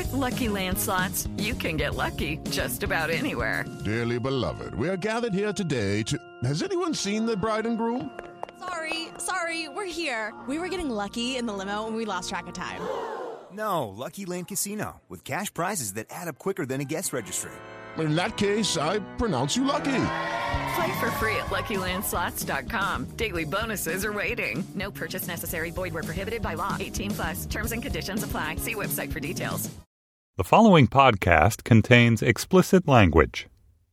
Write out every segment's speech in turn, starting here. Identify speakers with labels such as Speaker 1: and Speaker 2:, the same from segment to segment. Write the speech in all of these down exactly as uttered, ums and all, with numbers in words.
Speaker 1: With Lucky Land Slots, you can get lucky just about anywhere.
Speaker 2: Dearly beloved, we are gathered here today to... Has anyone seen the bride and groom?
Speaker 3: Sorry, sorry, we're here. We were getting lucky in the limo and we lost track of time.
Speaker 4: No, Lucky Land Casino, with cash prizes that add up quicker than a guest registry.
Speaker 2: In that case, I pronounce you lucky.
Speaker 1: Play for free at Lucky Land Slots dot com. Daily bonuses are waiting. No purchase necessary. Void where prohibited by law. eighteen plus. Terms and conditions apply. See website for details.
Speaker 5: The following podcast contains explicit language.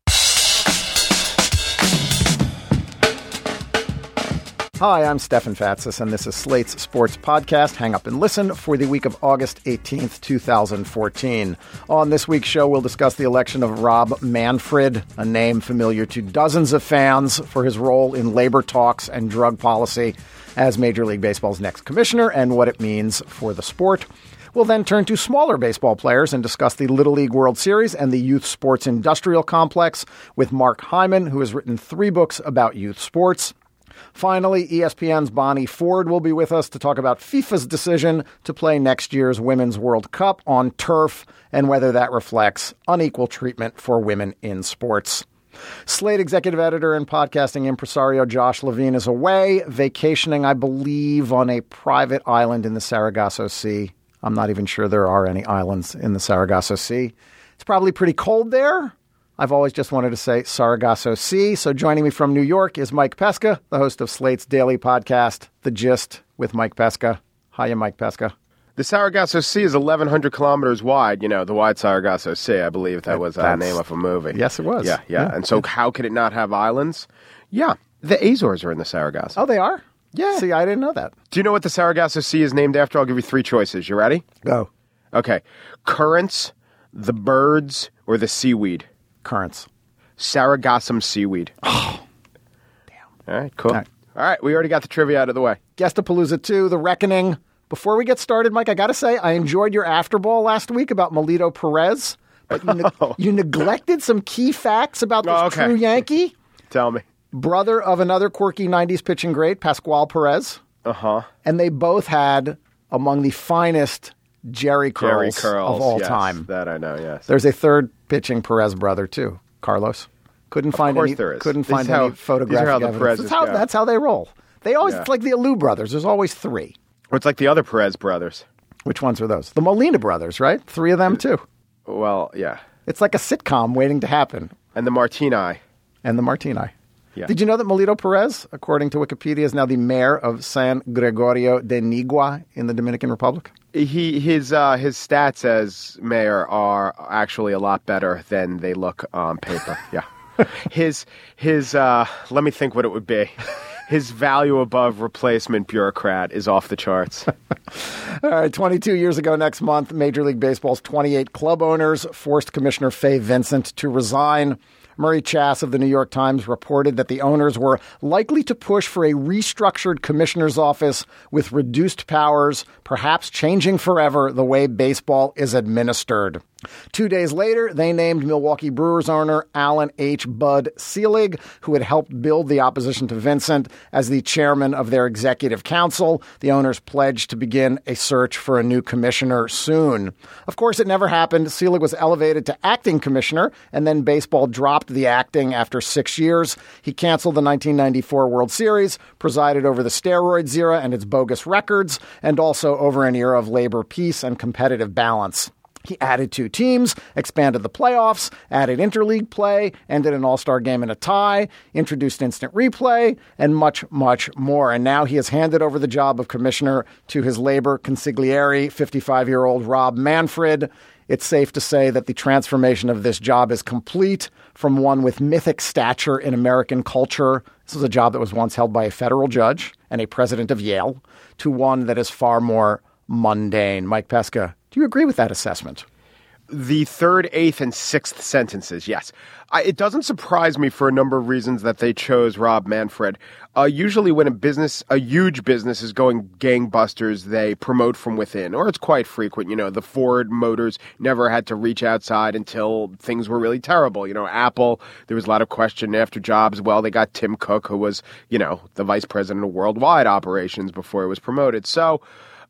Speaker 6: Hi, I'm Stefan Fatsis, and this is Slate's Sports Podcast, Hang Up and Listen, for the week of August eighteenth, twenty fourteen. On this week's show, we'll discuss the election of Rob Manfred, a name familiar to dozens of fans for his role in labor talks and drug policy as Major League Baseball's next commissioner and what it means for the sport. We'll then turn to smaller baseball players and discuss the Little League World Series and the youth sports industrial complex with Mark Hyman, who has written three books about youth sports. Finally, E S P N's Bonnie Ford will be with us to talk about FIFA's decision to play next year's Women's World Cup on turf and whether that reflects unequal treatment for women in sports. Slate executive editor and podcasting impresario Josh Levine is away, vacationing, I believe, on a private island in the Sargasso Sea. I'm not even sure there are any islands in the Sargasso Sea. It's probably pretty cold there. I've always just wanted to say Sargasso Sea. So joining me from New York is Mike Pesca, the host of Slate's daily podcast, The Gist with Mike Pesca. Hiya, Mike Pesca.
Speaker 7: The Sargasso Sea is eleven hundred kilometers wide. You know, the wide Sargasso Sea. I believe that was the name of a movie.
Speaker 6: Yes, it was.
Speaker 7: Yeah, yeah. yeah. And so how could it not have islands? Yeah, the Azores are in the Sargasso.
Speaker 6: Oh, they are?
Speaker 7: Yeah.
Speaker 6: See, I didn't know that.
Speaker 7: Do you know what the Sargasso Sea is named after? I'll give you three choices. You ready?
Speaker 6: Go.
Speaker 7: Okay. Currents, the birds, or the seaweed?
Speaker 6: Currents.
Speaker 7: Sargassum seaweed.
Speaker 6: Oh, damn.
Speaker 7: All right, cool. All right. All right, we already got the trivia out of the way.
Speaker 6: Guestapalooza two, The Reckoning. Before we get started, Mike, I got to say, I enjoyed your afterball last week about Melito Perez, but you, ne- you neglected some key facts about this
Speaker 7: oh, okay.
Speaker 6: true Yankee.
Speaker 7: Tell me.
Speaker 6: Brother of another quirky nineties pitching great, Pascual Perez.
Speaker 7: Uh-huh.
Speaker 6: And they both had among the finest Jerry curls,
Speaker 7: Jerry curls
Speaker 6: of all
Speaker 7: yes,
Speaker 6: time.
Speaker 7: That I know, yes.
Speaker 6: There's a third pitching Perez brother, too, Carlos. Couldn't
Speaker 7: of
Speaker 6: find
Speaker 7: course
Speaker 6: any,
Speaker 7: there is.
Speaker 6: couldn't
Speaker 7: These
Speaker 6: find
Speaker 7: how,
Speaker 6: any photographic
Speaker 7: these are how the
Speaker 6: evidence. That's how,
Speaker 7: go.
Speaker 6: that's how they roll. They always,
Speaker 7: yeah.
Speaker 6: It's like the Alou brothers. There's always three.
Speaker 7: Or it's like the other Perez brothers.
Speaker 6: Which ones are those? The Molina brothers, right? Three of them, too.
Speaker 7: Well, yeah.
Speaker 6: It's like a sitcom waiting to happen.
Speaker 7: And the Martini.
Speaker 6: And the Martini.
Speaker 7: Yeah.
Speaker 6: Did you know that Melito Perez, according to Wikipedia, is now the mayor of San Gregorio de Nigua in the Dominican Republic?
Speaker 7: He his uh, his stats as mayor are actually a lot better than they look on paper. Yeah. his his uh, let me think what it would be. His value above replacement bureaucrat is off the charts.
Speaker 6: All right, twenty-two years ago next month, Major League Baseball's twenty-eight club owners forced Commissioner Fay Vincent to resign. Murray Chass of the New York Times reported that the owners were likely to push for a restructured commissioner's office with reduced powers, perhaps changing forever the way baseball is administered. Two days later, they named Milwaukee Brewers owner Alan H. Bud Selig, who had helped build the opposition to Vincent, as the chairman of their executive council. The owners pledged to begin a search for a new commissioner soon. Of course, it never happened. Selig was elevated to acting commissioner, and then baseball dropped the acting after six years. He canceled the nineteen ninety-four World Series, presided over the steroids era and its bogus records, and also over an era of labor peace and competitive balance. He added two teams, expanded the playoffs, added interleague play, ended an all-star game in a tie, introduced instant replay, and much, much more. And now he has handed over the job of commissioner to his labor consigliere, fifty-five-year-old Rob Manfred. It's safe to say that the transformation of this job is complete from one with mythic stature in American culture. This was a job that was once held by a federal judge and a president of Yale, to one that is far more mundane. Mike Pesca, do you agree with that assessment?
Speaker 7: The third, eighth, and sixth sentences, yes. I, it doesn't surprise me for a number of reasons that they chose Rob Manfred. Uh, usually when a business, a huge business is going gangbusters, they promote from within, or it's quite frequent. You know, the Ford Motors never had to reach outside until things were really terrible. You know, Apple, there was a lot of question after Jobs. Well, they got Tim Cook, who was, you know, the vice president of worldwide operations before he was promoted. So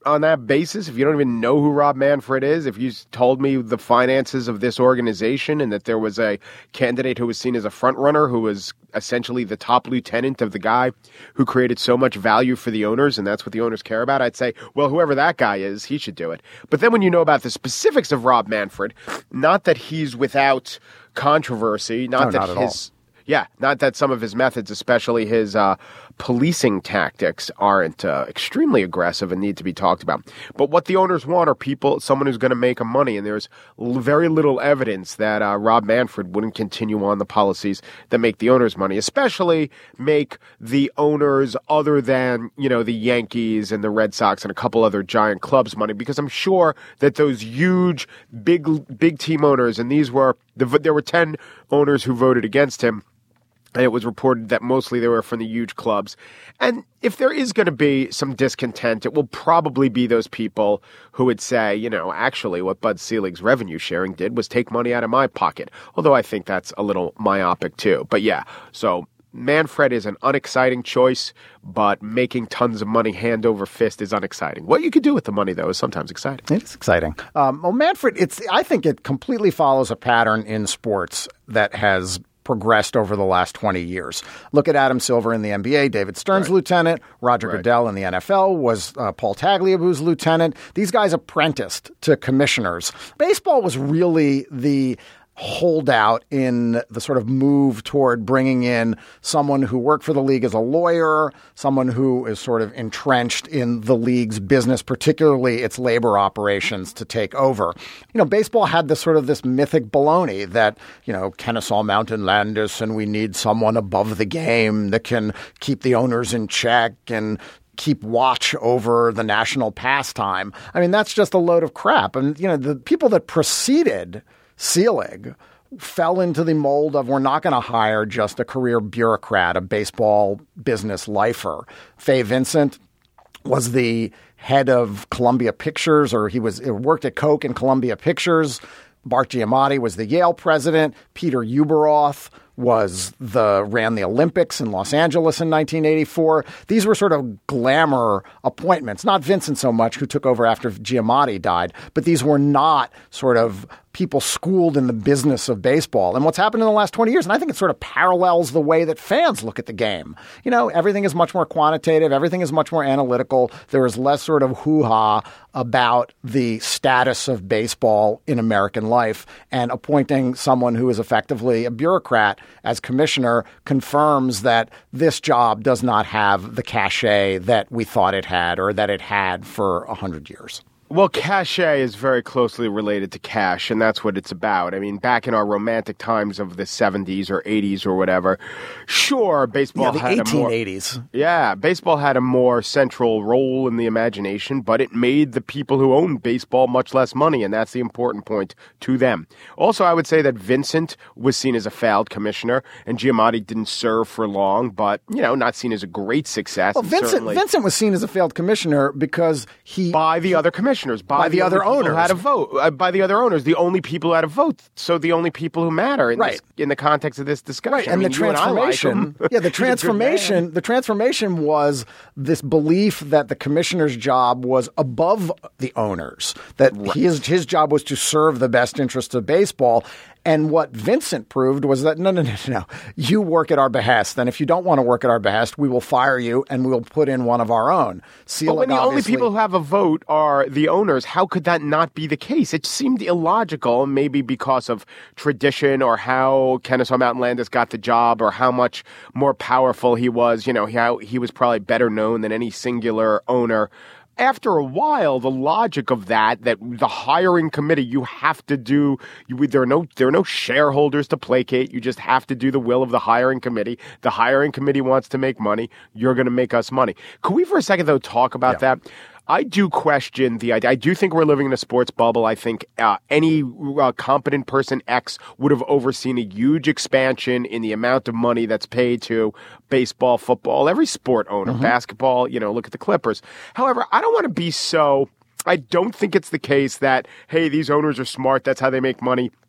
Speaker 7: on that basis, if you don't even know who Rob Manfred is, if you told me the finances of this organization and that there was a candidate who was seen as a front runner who was essentially the top lieutenant of the guy who created so much value for the owners, and that's what the owners care about, I'd say, well, whoever that guy is, he should do it. But then when you know about the specifics of Rob Manfred, not that he's without controversy, not
Speaker 6: no,
Speaker 7: that
Speaker 6: not at
Speaker 7: his...
Speaker 6: all.
Speaker 7: Yeah, not that some of his methods, especially his uh, policing tactics, aren't uh, extremely aggressive and need to be talked about. But what the owners want are people, someone who's going to make them money. And there's l- very little evidence that uh, Rob Manfred wouldn't continue on the policies that make the owners money, especially make the owners other than, you know, the Yankees and the Red Sox and a couple other giant clubs money. Because I'm sure that those huge, big, big team owners, and these were, the, there were ten owners who voted against him. And it was reported that mostly they were from the huge clubs. And if there is going to be some discontent, it will probably be those people who would say, you know, actually what Bud Selig's revenue sharing did was take money out of my pocket. Although I think that's a little myopic too. But yeah, so Manfred is an unexciting choice, but making tons of money hand over fist is unexciting. What you could do with the money, though, is sometimes exciting.
Speaker 6: It is exciting. Um, well, Manfred, it's, I think it completely follows a pattern in sports that has progressed over the last twenty years. Look at Adam Silver in the N B A, David Stern's right. lieutenant, Roger right. Goodell in the N F L was uh, Paul Tagliabue's lieutenant. These guys apprenticed to commissioners. Baseball was really the holdout in the sort of move toward bringing in someone who worked for the league as a lawyer, someone who is sort of entrenched in the league's business, particularly its labor operations, to take over. You know, baseball had this sort of this mythic baloney that, you know, Kennesaw Mountain Landis and we need someone above the game that can keep the owners in check and keep watch over the national pastime. I mean, that's just a load of crap. And, you know, the people that preceded Selig fell into the mold of we're not going to hire just a career bureaucrat, a baseball business lifer. Fay Vincent was the head of Columbia Pictures, or he was he worked at Coke and Columbia Pictures. Bart Giamatti was the Yale president. Peter Ueberroth was the ran the Olympics in Los Angeles in nineteen eighty-four. These were sort of glamour appointments, not Vincent so much, who took over after Giamatti died, but these were not sort of people schooled in the business of baseball. And what's happened in the last twenty years, and I think it sort of parallels the way that fans look at the game. You know, everything is much more quantitative. Everything is much more analytical. There is less sort of hoo-ha about the status of baseball in American life, and appointing someone who is effectively a bureaucrat as commissioner confirms that this job does not have the cachet that we thought it had or that it had for a hundred years.
Speaker 7: Well, cachet is very closely related to cash, and that's what it's about. I mean, back in our romantic times of the seventies or eighties or whatever, sure, baseball
Speaker 6: yeah, the
Speaker 7: had a more...
Speaker 6: eighteen eighties.
Speaker 7: Yeah, baseball had a more central role in the imagination, but it made the people who owned baseball much less money, and that's the important point to them. Also, I would say that Vincent was seen as a failed commissioner, and Giamatti didn't serve for long, but, you know, not seen as a great success.
Speaker 6: Well, Vincent,
Speaker 7: certainly...
Speaker 6: Vincent was seen as a failed commissioner because he...
Speaker 7: By the other commissioners. By,
Speaker 6: by the, the other owners.
Speaker 7: Who had a vote. Uh, by the other owners. The only people who had a vote. So the only people who matter in,
Speaker 6: right.
Speaker 7: this, in the context of this discussion.
Speaker 6: Right. And
Speaker 7: I mean,
Speaker 6: the transformation.
Speaker 7: And like
Speaker 6: yeah, the transformation. The transformation was this belief that the commissioner's job was above the owners, that right. his, his job was to serve the best interests of baseball. And what Vincent proved was that, no, no, no, no, you work at our behest. And if you don't want to work at our behest, we will fire you and we will put in one of our own. Selig,
Speaker 7: but when the
Speaker 6: obviously...
Speaker 7: only people who have a vote are the owners, how could that not be the case? It seemed illogical, maybe because of tradition or how Kennesaw Mountain Landis got the job or how much more powerful he was. You know, how he was probably better known than any singular owner. After a while, the logic of that, that the hiring committee, you have to do, you, there are no there are no shareholders to placate. You just have to do the will of the hiring committee. The hiring committee wants to make money. You're going to make us money. Could we for a second, though, talk about yeah. that? I do question the idea. I do think we're living in a sports bubble. I think uh, any uh, competent person X would have overseen a huge expansion in the amount of money that's paid to baseball, football, every sport owner, mm-hmm. basketball, you know, look at the Clippers. However, I don't want to be so, I don't think it's the case that, hey, these owners are smart. That's how they make money.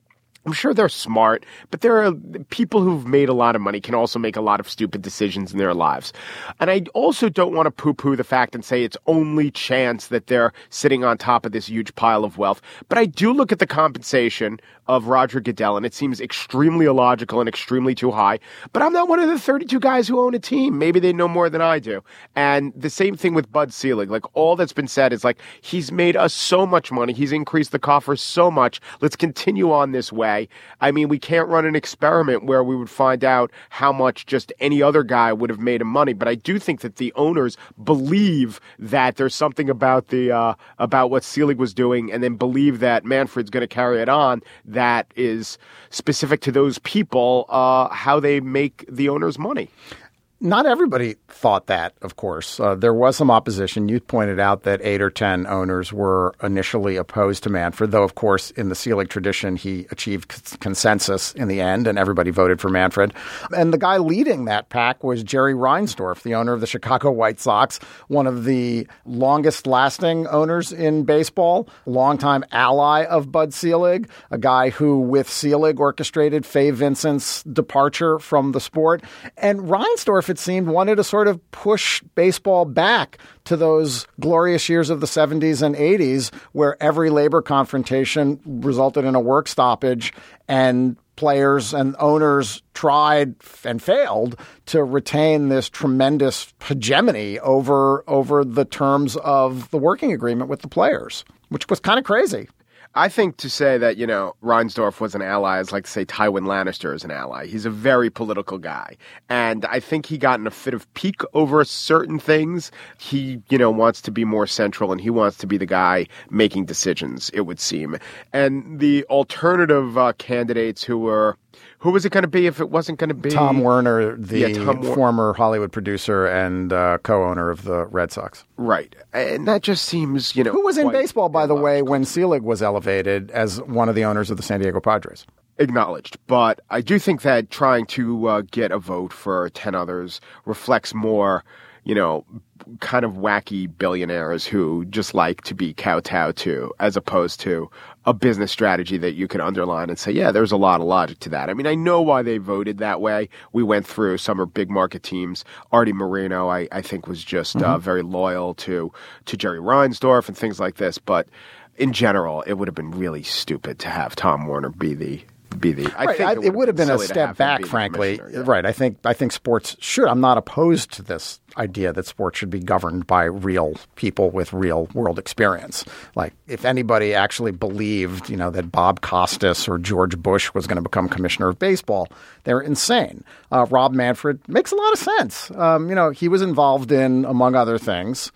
Speaker 7: I'm sure they're smart, but there are people who've made a lot of money can also make a lot of stupid decisions in their lives. And I also don't want to poo-poo the fact and say it's only chance that they're sitting on top of this huge pile of wealth. But I do look at the compensation of Roger Goodell, and it seems extremely illogical and extremely too high. But I'm not one of the thirty-two guys who own a team. Maybe they know more than I do. And the same thing with Bud Selig. Like, all that's been said is like, he's made us so much money. He's increased the coffers so much. Let's continue on this way. I mean, we can't run an experiment where we would find out how much just any other guy would have made of money. But I do think that the owners believe that there's something about the uh, about what Selig was doing, and then believe that Manfred's going to carry it on. That is specific to those people, uh, how they make the owners money.
Speaker 6: Not everybody thought that, of course. Uh, there was some opposition. You pointed out that eight or ten owners were initially opposed to Manfred, though, of course, in the Selig tradition, he achieved c- consensus in the end, and everybody voted for Manfred. And the guy leading that pack was Jerry Reinsdorf, the owner of the Chicago White Sox, one of the longest-lasting owners in baseball, longtime ally of Bud Selig, a guy who, with Selig, orchestrated Fay Vincent's departure from the sport. And Reinsdorf, it seemed, wanted to sort of push baseball back to those glorious years of the seventies and eighties where every labor confrontation resulted in a work stoppage and players and owners tried and failed to retain this tremendous hegemony over, over the terms of the working agreement with the players, which was kind of crazy.
Speaker 7: I think to say that, you know, Reinsdorf was an ally is like to say Tywin Lannister is an ally. He's a very political guy. And I think he got in a fit of pique over certain things. He, you know, wants to be more central, and he wants to be the guy making decisions, it would seem. And the alternative uh, candidates who were... Who was it going to be if it wasn't going to be?
Speaker 6: Tom Werner, the
Speaker 7: yeah, Tom
Speaker 6: former Hollywood producer and uh, co-owner of the Red Sox.
Speaker 7: Right. And that just seems, you know...
Speaker 6: Who was in
Speaker 7: quite
Speaker 6: baseball, by the way,
Speaker 7: illogical.
Speaker 6: when Selig was elevated as one of the owners of the San Diego Padres?
Speaker 7: Acknowledged. But I do think that trying to uh, get a vote for ten others reflects more, you know, kind of wacky billionaires who just like to be kowtowed to, as opposed to a business strategy that you can underline and say, yeah, there's a lot of logic to that. I mean, I know why they voted that way. We went through some are big market teams. Artie Moreno, I, I think, was just mm-hmm. uh, very loyal to, to Jerry Reinsdorf and things like this. But in general, it would have been really stupid to have Tom Werner be the Be the, I
Speaker 6: right.
Speaker 7: think
Speaker 6: I,
Speaker 7: it,
Speaker 6: it would have been a
Speaker 7: silly to
Speaker 6: step
Speaker 7: have him
Speaker 6: back,
Speaker 7: be the
Speaker 6: frankly.
Speaker 7: commissioner, yeah.
Speaker 6: Right. I think I think sports should. I'm not opposed to this idea that sports should be governed by real people with real world experience. Like, if anybody actually believed, you know, that Bob Costas or George Bush was going to become commissioner of baseball, they're insane. Uh, Rob Manfred makes a lot of sense. Um, you know, he was involved in, among other things,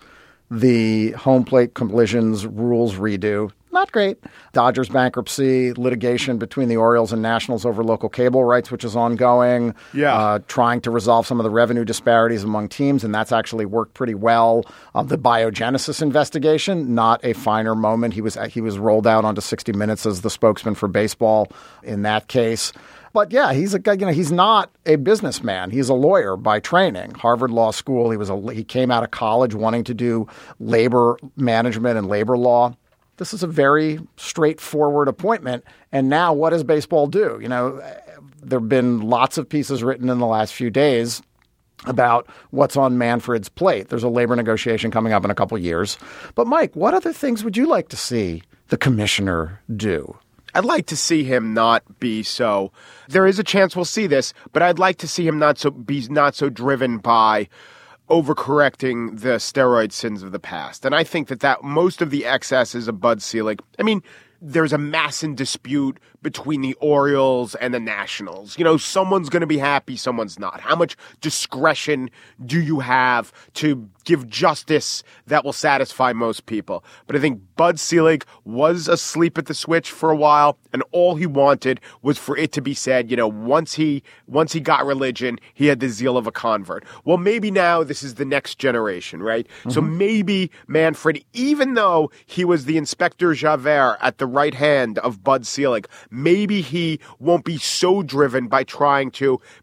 Speaker 6: the home plate collisions rules redo. Not great. Dodgers bankruptcy, litigation between the Orioles and Nationals over local cable rights, which is ongoing.
Speaker 7: Yeah.
Speaker 6: Uh, trying to resolve some of the revenue disparities among teams, and that's actually worked pretty well. Uh, the biogenesis investigation, not a finer moment. He was he was rolled out onto sixty minutes as the spokesman for baseball in that case. But yeah, he's a you know he's not a businessman. He's a lawyer by training. Harvard Law School. He was a he came out of college wanting to do labor management and labor law. This is a very straightforward appointment. And now what does baseball do? You know, there have been lots of pieces written in the last few days about what's on Manfred's plate. There's a labor negotiation coming up in a couple of years. But Mike, what other things would you like to see the commissioner do?
Speaker 7: I'd like to see him not be so. There is a chance we'll see this, but I'd like to see him not so be not so driven by overcorrecting the steroid sins of the past. And I think that, that most of the excesses of Bud Selig, I mean, there's a massive dispute between the Orioles and the Nationals. You know, someone's going to be happy, someone's not. How much discretion do you have to give justice that will satisfy most people? But I think Bud Selig was asleep at the switch for a while, and all he wanted was for it to be said, you know, once he once he got religion, he had the zeal of a convert. Well, maybe now this is the next generation, right? Mm-hmm. So maybe Manfred, even though he was the Inspector Javert at the right hand of Bud Selig, maybe he won't be so driven by trying to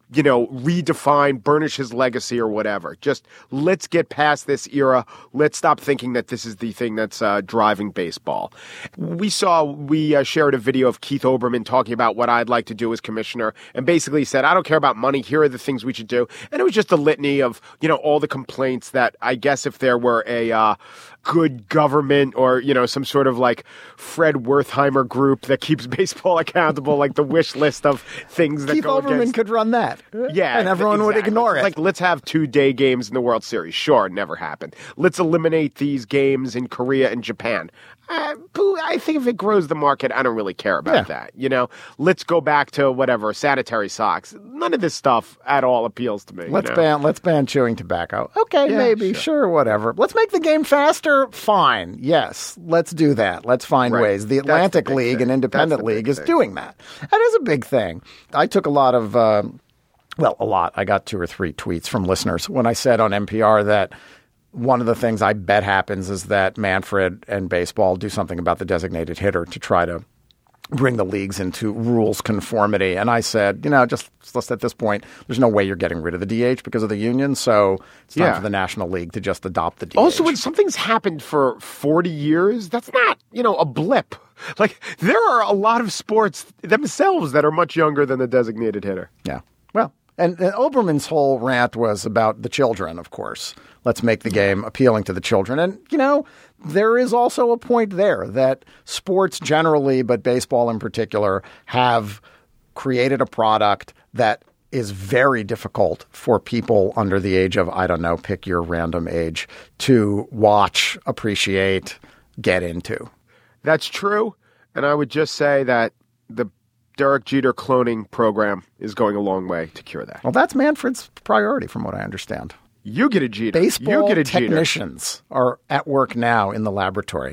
Speaker 7: you know, redefine, burnish his legacy or whatever. Just let's get past this era. Let's stop thinking that this is the thing that's uh, driving baseball. We saw, we uh, shared a video of Keith Olbermann talking about what I'd like to do as commissioner and basically said, I don't care about money. Here are the things we should do. And it was just a litany of, you know, all the complaints that I guess if there were a uh, good government or, you know, some sort of like Fred Wertheimer group that keeps baseball accountable, like the wish list of things that
Speaker 6: Keith
Speaker 7: go
Speaker 6: Olbermann
Speaker 7: against.
Speaker 6: could run that.
Speaker 7: Yeah.
Speaker 6: And everyone would
Speaker 7: exactly.
Speaker 6: ignore it.
Speaker 7: Like, let's have two day games in the World Series. Sure, it never happened. Let's eliminate these games in Korea and Japan. Uh, I think if it grows the market, I don't really care about
Speaker 6: Yeah.
Speaker 7: that. You know, let's go back to whatever, sanitary socks. None of this stuff at all appeals to me.
Speaker 6: Let's
Speaker 7: you know?
Speaker 6: ban let's ban chewing tobacco. Okay,
Speaker 7: Yeah,
Speaker 6: maybe,
Speaker 7: sure.
Speaker 6: sure. whatever. Let's make the game faster. Fine. Yes, let's do that. Let's find
Speaker 7: Right.
Speaker 6: ways. The
Speaker 7: That's the
Speaker 6: Atlantic
Speaker 7: big
Speaker 6: League
Speaker 7: thing.
Speaker 6: and Independent
Speaker 7: That's the big
Speaker 6: League is
Speaker 7: thing.
Speaker 6: doing that. That is a big thing. I took a lot of, uh, well, a lot. I got two or three tweets from listeners when I said on N P R that one of the things I bet happens is that Manfred and baseball do something about the designated hitter to try to bring the leagues into rules conformity. And I said, you know, just, just at this point, there's no way you're getting rid of the D H because of the union. So it's time
Speaker 7: Yeah.
Speaker 6: for the National League to just adopt the D H.
Speaker 7: Also, when something's happened for forty years, that's not, you know, a blip. Like, there are a lot of sports themselves that are much younger than the designated hitter.
Speaker 6: Yeah. Well, and, and Olbermann's whole rant was about the children, of course. Let's make the game appealing to the children. And, you know, there is also a point there that sports generally, but baseball in particular, have created a product that is very difficult for people under the age of, I don't know, pick your random age, to watch, appreciate, get into.
Speaker 7: That's true. And I would just say that the Derek Jeter cloning program is going a long way to cure that.
Speaker 6: Well, that's Manfred's priority, from what I understand.
Speaker 7: You get a Jeter.
Speaker 6: Baseball
Speaker 7: you get a Jeter.
Speaker 6: technicians are at work now in the laboratory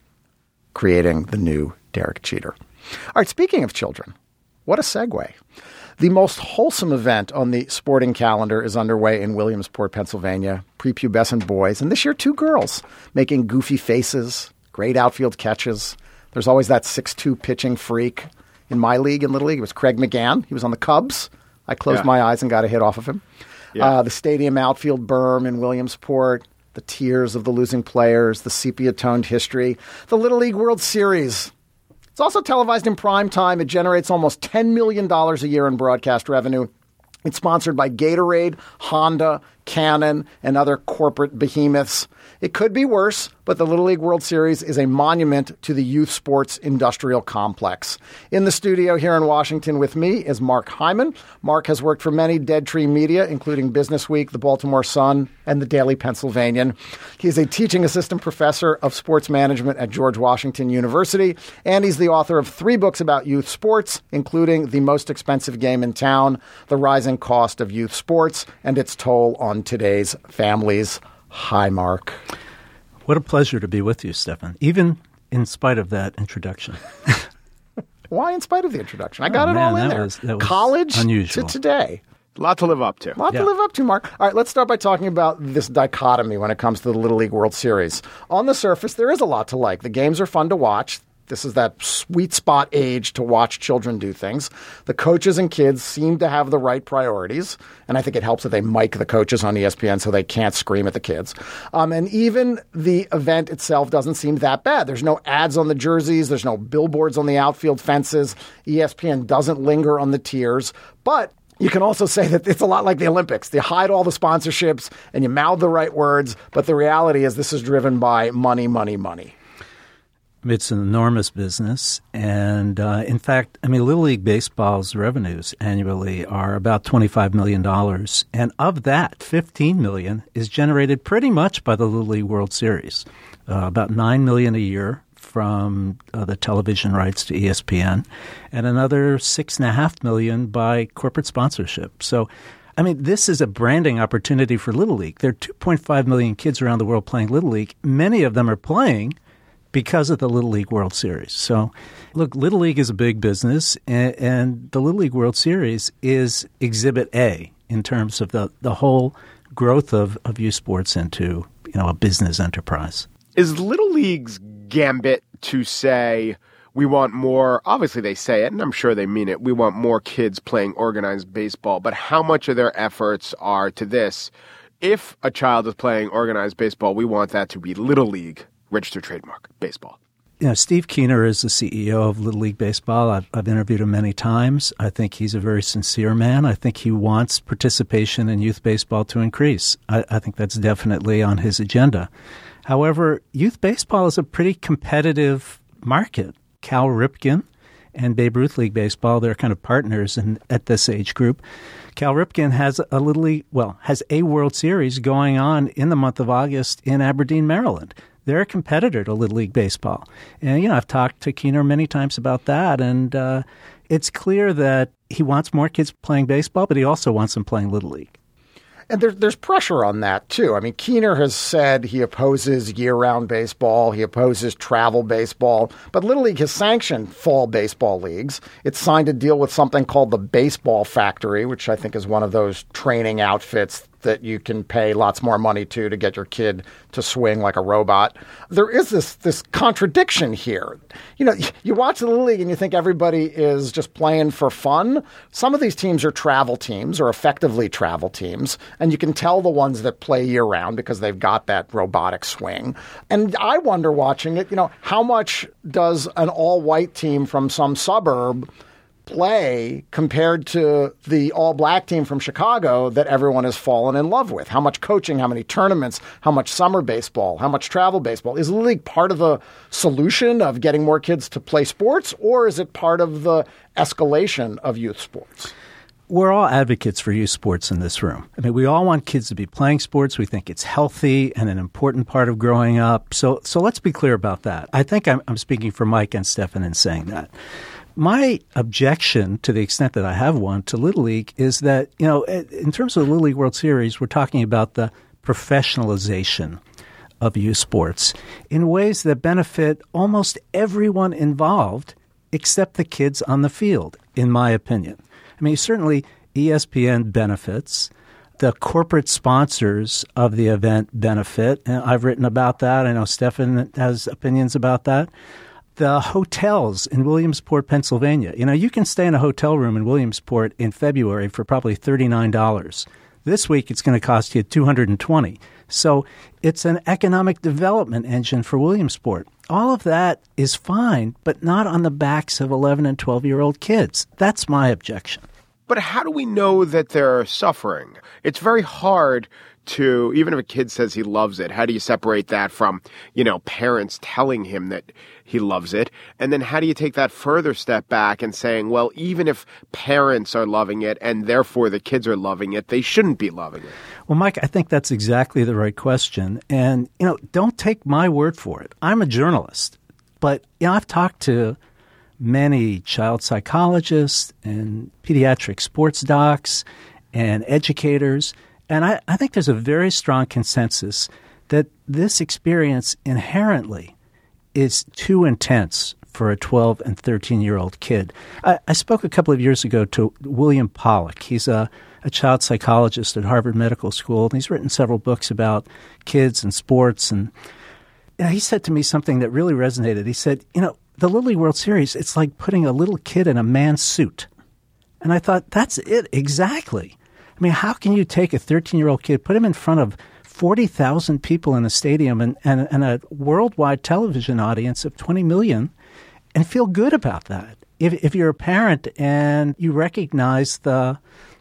Speaker 6: creating the new Derek Jeter. All right, speaking of children, what a segue. The most wholesome event on the sporting calendar is underway in Williamsport, Pennsylvania. Prepubescent boys, and this year two girls, making goofy faces, great outfield catches. There's always that six two pitching freak. In my league, in Little League, it was Craig McGann. He was on the Cubs. I closed
Speaker 7: Yeah.
Speaker 6: my eyes and got a hit off of him.
Speaker 7: Yeah.
Speaker 6: Uh, the stadium outfield berm in Williamsport, the tears of the losing players, the sepia-toned history, the Little League World Series. It's also televised in prime time. It generates almost ten million dollars a year in broadcast revenue. It's sponsored by Gatorade, Honda, Canon, and other corporate behemoths. It could be worse, but the Little League World Series is a monument to the youth sports industrial complex. In the studio here in Washington with me is Mark Hyman. Mark has worked for many Dead Tree media, including Business Week, the Baltimore Sun, and the Daily Pennsylvanian. He's a teaching assistant professor of sports management at George Washington University, and he's the author of three books about youth sports, including The Most Expensive Game in Town, The Rising Cost of Youth Sports, and Its Toll on Today's Families. Hi, Mark.
Speaker 8: What a pleasure to be with you, Stefan, even in spite of that introduction.
Speaker 6: Why in spite of the introduction? I got
Speaker 8: Oh,
Speaker 6: it
Speaker 8: man,
Speaker 6: all in
Speaker 8: that
Speaker 6: there.
Speaker 8: was- that was
Speaker 6: College
Speaker 8: unusual.
Speaker 6: to today.
Speaker 7: A lot to live up to.
Speaker 6: A lot
Speaker 8: Yeah.
Speaker 6: to live up to, Mark. All right, let's start by talking about this dichotomy when it comes to the Little League World Series. On the surface, there is a lot to like. The games are fun to watch. This is that sweet spot age to watch children do things. The coaches and kids seem to have the right priorities, and I think it helps that they mic the coaches on E S P N so they can't scream at the kids. Um, and even the event itself doesn't seem that bad. There's no ads on the jerseys. There's no billboards on the outfield fences. E S P N doesn't linger on the tiers. But you can also say that it's a lot like the Olympics. They hide all the sponsorships and you mouth the right words, but the reality is this is driven by money, money, money.
Speaker 8: It's an enormous business. And uh, in fact, I mean, Little League Baseball's revenues annually are about twenty-five million dollars. And of that, fifteen million dollars is generated pretty much by the Little League World Series, uh, about nine million dollars a year from uh, the television rights to E S P N, and another six point five million dollars by corporate sponsorship. So, I mean, this is a branding opportunity for Little League. There are two point five million kids around the world playing Little League. Many of them are playing because of the Little League World Series. So, look, Little League is a big business, and, and the Little League World Series is Exhibit A in terms of the, the whole growth of, of youth sports into, you know, a business enterprise.
Speaker 7: Is Little League's gambit to say, we want more, obviously they say it, and I'm sure they mean it, we want more kids playing organized baseball. But how much of their efforts are to this? If a child is playing organized baseball, we want that to be Little League, registered trademark, baseball.
Speaker 8: You know, Steve Keener is the C E O of Little League Baseball. I've, I've interviewed him many times. I think he's a very sincere man. I think he wants participation in youth baseball to increase. I, I think that's definitely on his agenda. However, youth baseball is a pretty competitive market. Cal Ripken and Babe Ruth League Baseball, they're kind of partners in, at this age group. Cal Ripken has a Little League, well, has a World Series going on in the month of August in Aberdeen, Maryland. They're a competitor to Little League Baseball. And, you know, I've talked to Keener many times about that, and uh, it's clear that he wants more kids playing baseball, but he also wants them playing Little League.
Speaker 6: And there, there's pressure on that, too. I mean, Keener has said he opposes year-round baseball. He opposes travel baseball. But Little League has sanctioned fall baseball leagues. It's signed a deal with something called the Baseball Factory, which I think is one of those training outfits that you can pay lots more money to to get your kid to swing like a robot. There is this this contradiction here. You know, you watch the Little League and you think everybody is just playing for fun. Some of these teams are travel teams or effectively travel teams, and you can tell the ones that play year-round because they've got that robotic swing. And I wonder, watching it, you know, how much does an all-white team from some suburb play compared to the all-black team from Chicago that everyone has fallen in love with? How much coaching, how many tournaments, how much summer baseball, how much travel baseball? Is the league part of the solution of getting more kids to play sports, or is it part of the escalation of youth sports?
Speaker 8: We're all advocates for youth sports in this room. I mean, we all want kids to be playing sports. We think it's healthy and an important part of growing up. So so let's be clear about that. I think I'm, I'm speaking for Mike and Stefan in saying that. My objection, to the extent that I have one, to Little League is that, you know, in terms of the Little League World Series, we're talking about the professionalization of youth sports in ways that benefit almost everyone involved except the kids on the field, in my opinion. I mean, certainly E S P N benefits. The corporate sponsors of the event benefit. And I've written about that. I know Stefan has opinions about that. The hotels in Williamsport, Pennsylvania. You know, you can stay in a hotel room in Williamsport in February for probably thirty-nine dollars. This week, it's going to cost you two hundred twenty dollars. So it's an economic development engine for Williamsport. All of that is fine, but not on the backs of eleven and twelve-year-old kids. That's my objection.
Speaker 7: But how do we know that they're suffering? It's very hard to, even if a kid says he loves it, how do you separate that from, you know, parents telling him that he loves it? And then how do you take that further step back and saying, well, even if parents are loving it and therefore the kids are loving it, they shouldn't be loving it?
Speaker 8: Well, Mike, I think that's exactly the right question. And, you know, don't take my word for it. I'm a journalist. But, you know, I've talked to many child psychologists and pediatric sports docs and educators. And I, I think there's a very strong consensus that this experience inherently is too intense for a twelve and thirteen-year-old kid. I, I spoke a couple of years ago to William Pollack. He's a, a child psychologist at Harvard Medical School, and he's written several books about kids and sports. And you know, he said to me something that really resonated. He said, you know, the Little League World Series, it's like putting a little kid in a man's suit. And I thought, that's it exactly. I mean, how can you take a thirteen-year-old kid, put him in front of forty thousand people in a stadium and, and, and a worldwide television audience of twenty million and feel good about that? If, if you're a parent and you recognize the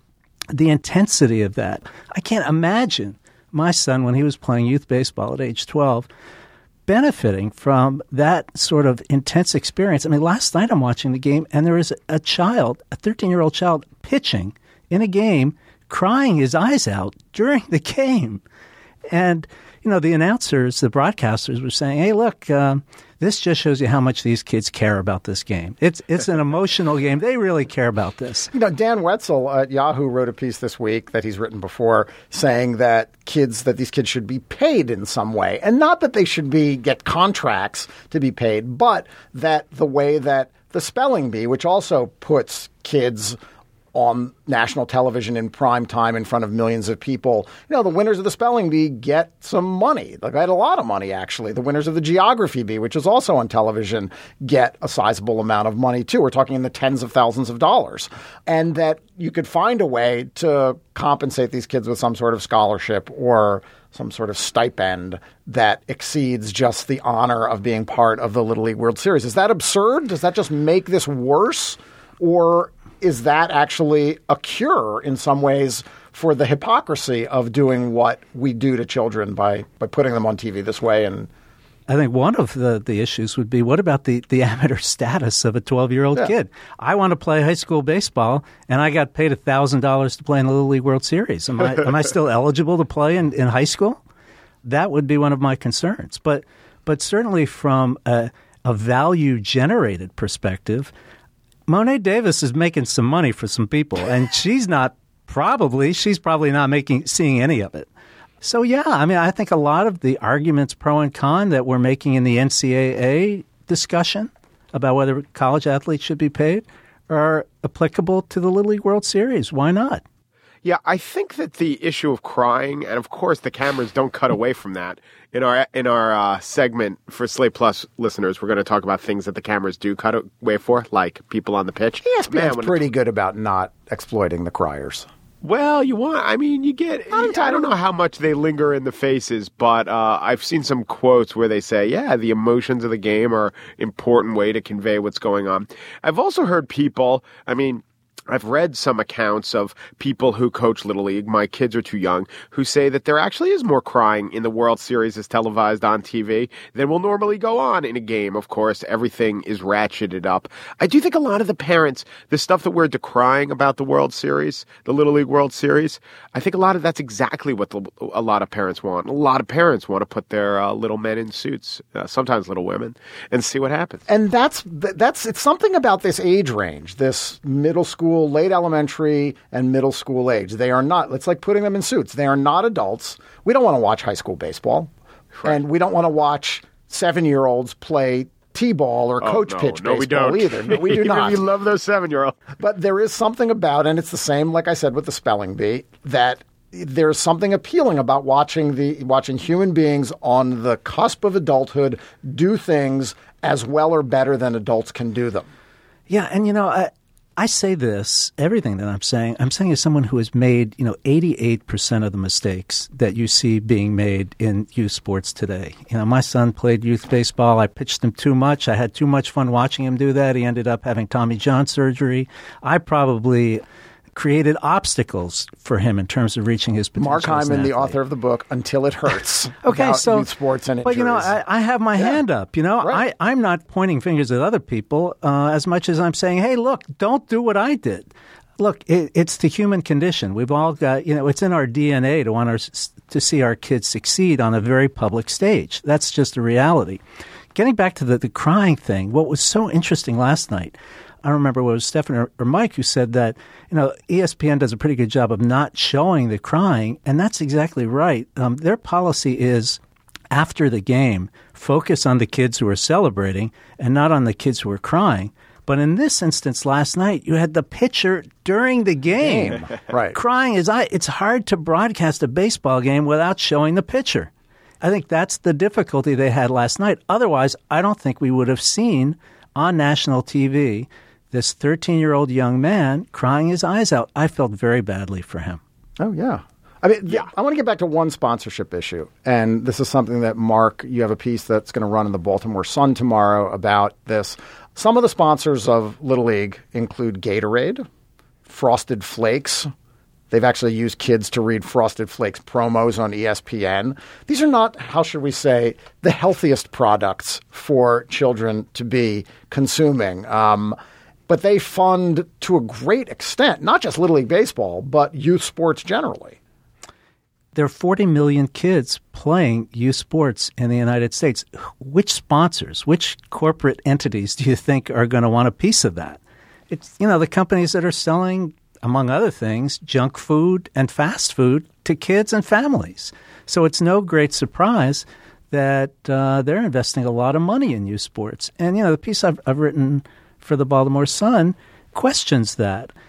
Speaker 8: the intensity of that. I can't imagine my son, when he was playing youth baseball at age twelve, benefiting from that sort of intense experience. I mean, last night I'm watching the game, and there is a child, a thirteen-year-old child, pitching in a game, crying his eyes out during the game. And, you know, the announcers, the broadcasters were saying, hey, look, um, this just shows you how much these kids care about this game. It's it's an emotional game. They really care about this.
Speaker 6: You know, Dan Wetzel at Yahoo wrote a piece this week that he's written before saying that kids, that these kids should be paid in some way. And not that they should be get contracts to be paid, but that the way that the spelling bee, which also puts kids on national television in prime time in front of millions of people. You know, the winners of the spelling bee get some money. Like, I had a lot of money, actually. The winners of the geography bee, which is also on television, get a sizable amount of money, too. We're talking in the tens of thousands of dollars. And that you could find a way to compensate these kids with some sort of scholarship or some sort of stipend that exceeds just the honor of being part of the Little League World Series. Is that absurd? Does that just make this worse? Or is that actually a cure in some ways for the hypocrisy of doing what we do to children by, by putting them on T V this way? And
Speaker 8: I think one of the, the issues would be, what about the, the amateur status of a twelve-year-old
Speaker 6: yeah.
Speaker 8: kid? I want to play high school baseball, and I got paid one thousand dollars to play in the Little League World Series. Am I, am I still eligible to play in, in high school? That would be one of my concerns. But but certainly from a, a value-generated perspective, Mo'ne Davis is making some money for some people, and she's not probably, she's probably not making seeing any of it. So, yeah, I mean, I think a lot of the arguments pro and con that we're making in the N C double A discussion about whether college athletes should be paid are applicable to the Little League World Series. Why not?
Speaker 7: Yeah, I think that the issue of crying, and of course the cameras don't cut away from that. In our in our uh, segment for Slate Plus listeners, we're going to talk about things that the cameras do cut away for, like people on the pitch.
Speaker 6: E S P N's pretty good about not exploiting the criers.
Speaker 7: Well, you want, I mean, you get, I don't know how much they linger in the faces, but uh, I've seen some quotes where they say, yeah, the emotions of the game are an important way to convey what's going on. I've also heard people, I mean, I've read some accounts of people who coach Little League, my kids are too young, who say that there actually is more crying in the World Series as televised on T V than will normally go on in a game. Of course, everything is ratcheted up. I do think a lot of the parents, the stuff that we're decrying about the World Series, the Little League World Series, I think a lot of that's exactly what the, a lot of parents want. A lot of parents want to put their uh, little men in suits, uh, sometimes little women, and see what happens.
Speaker 6: And that's, that's, it's something about this age range, this middle school, late elementary and middle school age. They are not, it's like putting them in suits. They are not adults. We don't want to watch high school baseball. Right. And we don't want to watch seven-year-olds play T-ball or
Speaker 7: oh,
Speaker 6: coach
Speaker 7: no,
Speaker 6: pitch
Speaker 7: no,
Speaker 6: baseball
Speaker 7: we don't.
Speaker 6: either. No, we do
Speaker 7: Even
Speaker 6: not.
Speaker 7: We love those seven-year-olds.
Speaker 6: But there is something about, and it's the same, like I said, with the spelling bee, that there's something appealing about watching the watching human beings on the cusp of adulthood do things as well or better than adults can do them.
Speaker 8: Yeah, and you know, I, I say this, everything that I'm saying, I'm saying as someone who has made, you know, eighty-eight percent of the mistakes that you see being made in youth sports today. You know, my son played youth baseball. I pitched him too much. I had too much fun watching him do that. He ended up having Tommy John surgery. I probably created obstacles for him in terms of reaching his potential.
Speaker 6: Mark Hyman, the author of the book Until It Hurts.
Speaker 8: Okay,
Speaker 6: about
Speaker 8: so
Speaker 6: youth sports and
Speaker 8: but
Speaker 6: injuries.
Speaker 8: you know, I, I have my yeah. hand up. You know,
Speaker 6: right.
Speaker 8: I, I'm not pointing fingers at other people uh, as much as I'm saying, hey, look, don't do what I did. Look, it, it's the human condition. We've all got, you know, it's in our D N A to want our, to see our kids succeed on a very public stage. That's just a reality. Getting back to the, the crying thing, what was so interesting last night, I don't remember whether it was Stephen or, or Mike who said that, you know, E S P N does a pretty good job of not showing the crying, and that's exactly right. Um, their policy is, after the game, focus on the kids who are celebrating and not on the kids who are crying. But in this instance last night, you had the pitcher during the game
Speaker 6: right.
Speaker 8: crying. Is I, it's hard to broadcast a baseball game without showing the pitcher. I think that's the difficulty they had last night. Otherwise, I don't think we would have seen on national T V this thirteen-year-old young man crying his eyes out. I felt very badly for him.
Speaker 6: Oh, yeah. I mean, yeah. I want to get back to one sponsorship issue. And this is something that, Mark, you have a piece that's going to run in the Baltimore Sun tomorrow about this. Some of the sponsors of Little League include Gatorade, Frosted Flakes. They've actually used kids to read Frosted Flakes promos on E S P N. These are not, how should we say, the healthiest products for children to be consuming. Um, but they fund, to a great extent, not just Little League Baseball, but youth sports generally.
Speaker 8: There are forty million kids playing youth sports in the United States. Which sponsors, which corporate entities do you think are going to want a piece of that? It's, you know, the companies that are selling, among other things, junk food and fast food to kids and families. So it's no great surprise that uh, they're investing a lot of money in youth sports. And, you know, the piece I've, I've written for the Baltimore Sun questions that.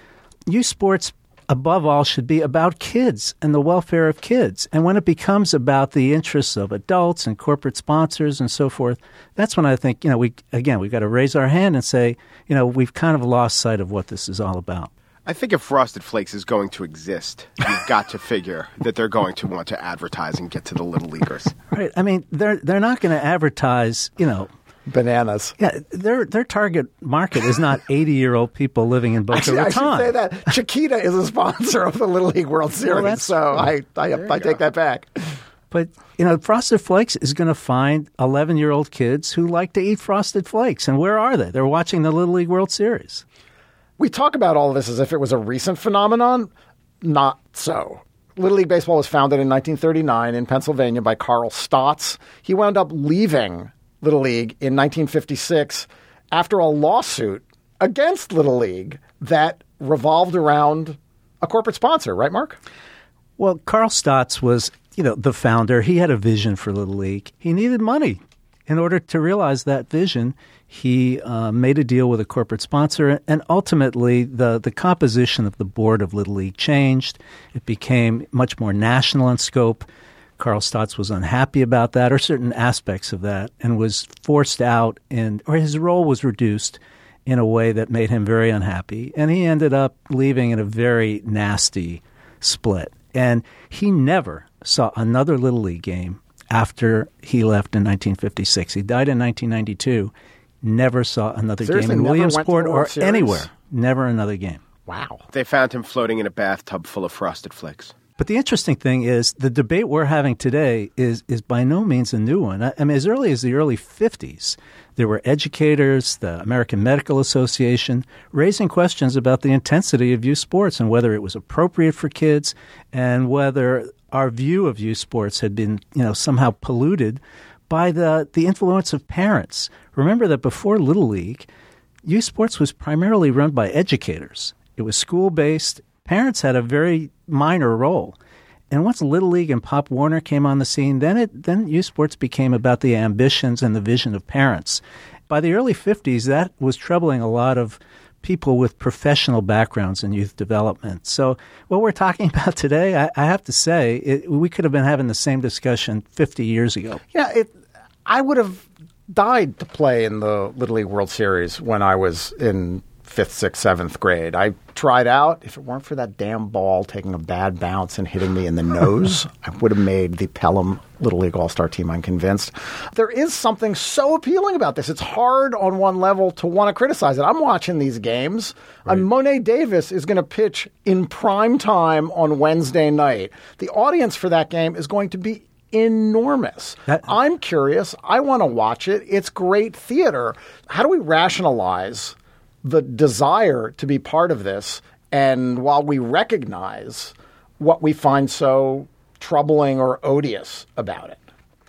Speaker 8: youth sports, above all, should be about kids and the welfare of kids. And when it becomes about the interests of adults and corporate sponsors and so forth, that's when I think, you know, we again, we've got to raise our hand and say, you know, we've kind of lost sight of what this is all about.
Speaker 7: I think if Frosted Flakes is going to exist, you've got to figure that they're going to want to advertise and get to the little leaguers.
Speaker 8: Right. I mean, they're they're not going to advertise, you know,
Speaker 6: bananas.
Speaker 8: Yeah, their their target market is not eighty-year-old people living in Boca
Speaker 6: Actually,
Speaker 8: Raton.
Speaker 6: I should say that Chiquita is a sponsor of the Little League World Series, well, so I I, I take that back.
Speaker 8: But, you know, Frosted Flakes is going to find eleven-year-old kids who like to eat Frosted Flakes. And where are they? They're watching the Little League World Series.
Speaker 6: We talk about all of this as if it was a recent phenomenon. Not so. Little League Baseball was founded in nineteen thirty-nine in Pennsylvania by Carl Stotts. He wound up leaving Little League in nineteen fifty-six after a lawsuit against Little League that revolved around a corporate sponsor, right, Mark?
Speaker 8: Well, Carl Stotts was, you know, the founder. He had a vision for Little League. He needed money. In order to realize that vision, he uh, made a deal with a corporate sponsor, and ultimately the, the composition of the board of Little League changed. It became much more national in scope. Carl Stotts was unhappy about that, or certain aspects of that, and was forced out, in, or his role was reduced in a way that made him very unhappy. And he ended up leaving in a very nasty split. And he never saw another Little League game after he left in nineteen fifty-six. He died in nineteen ninety-two. Never saw another
Speaker 6: Seriously,
Speaker 8: game in Williamsport or
Speaker 6: Series?
Speaker 8: anywhere. Never another game.
Speaker 6: Wow.
Speaker 7: They found him floating in a bathtub full of Frosted Flakes.
Speaker 8: But the interesting thing is the debate we're having today is is by no means a new one. I, I mean, as early as the early fifties, there were educators, the American Medical Association, raising questions about the intensity of youth sports and whether it was appropriate for kids and whether our view of youth sports had been, you know, somehow polluted by the, the influence of parents. Remember that before Little League, youth sports was primarily run by educators. It was school-based. Parents had a very minor role. And once Little League and Pop Warner came on the scene, then it then youth sports became about the ambitions and the vision of parents. By the early fifties, that was troubling a lot of people with professional backgrounds in youth development. So what we're talking about today, I, I have to say, it, we could have been having the same discussion fifty years ago.
Speaker 6: Yeah, it, I would have died to play in the Little League World Series when I was in fifth, sixth, seventh grade. I tried out. If it weren't for that damn ball taking a bad bounce and hitting me in the nose, I would have made the Pelham Little League All-Star team, I'm convinced. There is something so appealing about this. It's hard on one level to want to criticize it. I'm watching these games. Right. And Monet Davis is going to pitch in prime time on Wednesday night. The audience for that game is going to be enormous. That, I'm curious. I want to watch it. It's great theater. How do we rationalize the desire to be part of this, and while we recognize what we find so troubling or odious about it?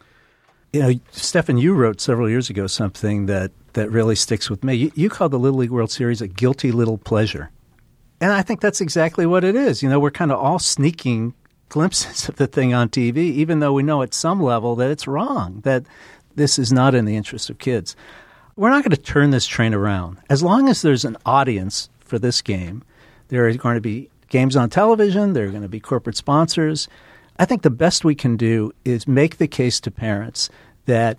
Speaker 8: You know, Stephan, you wrote several years ago something that, that really sticks with me. You, you called the Little League World Series a guilty little pleasure. And I think that's exactly what it is. You know, we're kind of all sneaking glimpses of the thing on T V, even though we know at some level that it's wrong, that this is not in the interest of kids. We're not going to turn this train around. As long as there's an audience for this game, there are going to be games on television, there are going to be corporate sponsors. I think the best we can do is make the case to parents that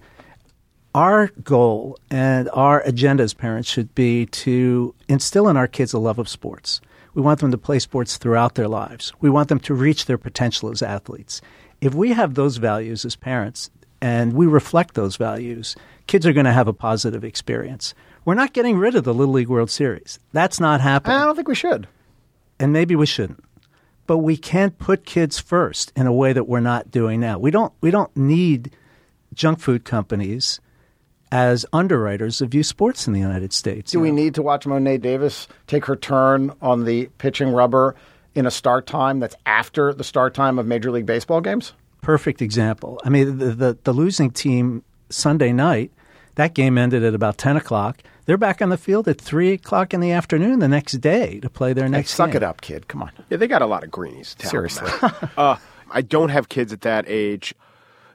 Speaker 8: our goal and our agenda as parents should be to instill in our kids a love of sports. We want them to play sports throughout their lives. We want them to reach their potential as athletes. If we have those values as parents and we reflect those values, kids are going to have a positive experience. We're not getting rid of the Little League World Series. That's not happening.
Speaker 6: I don't think we should.
Speaker 8: And maybe we shouldn't. But we can't put kids first in a way that we're not doing now. We don't we don't need junk food companies as underwriters of youth sports in the United States.
Speaker 6: Do we know? need to watch Monet Davis take her turn on the pitching rubber in a start time that's after the start time of Major League Baseball games?
Speaker 8: Perfect example. I mean, the, the, the losing team Sunday night, that game ended at about ten o'clock. They're back on the field at three o'clock in the afternoon the next day to play their next
Speaker 6: hey, suck
Speaker 8: game.
Speaker 6: it up, kid. Come on.
Speaker 7: Yeah, they got a lot of greenies.
Speaker 6: Seriously.
Speaker 7: uh, I don't have kids at that age.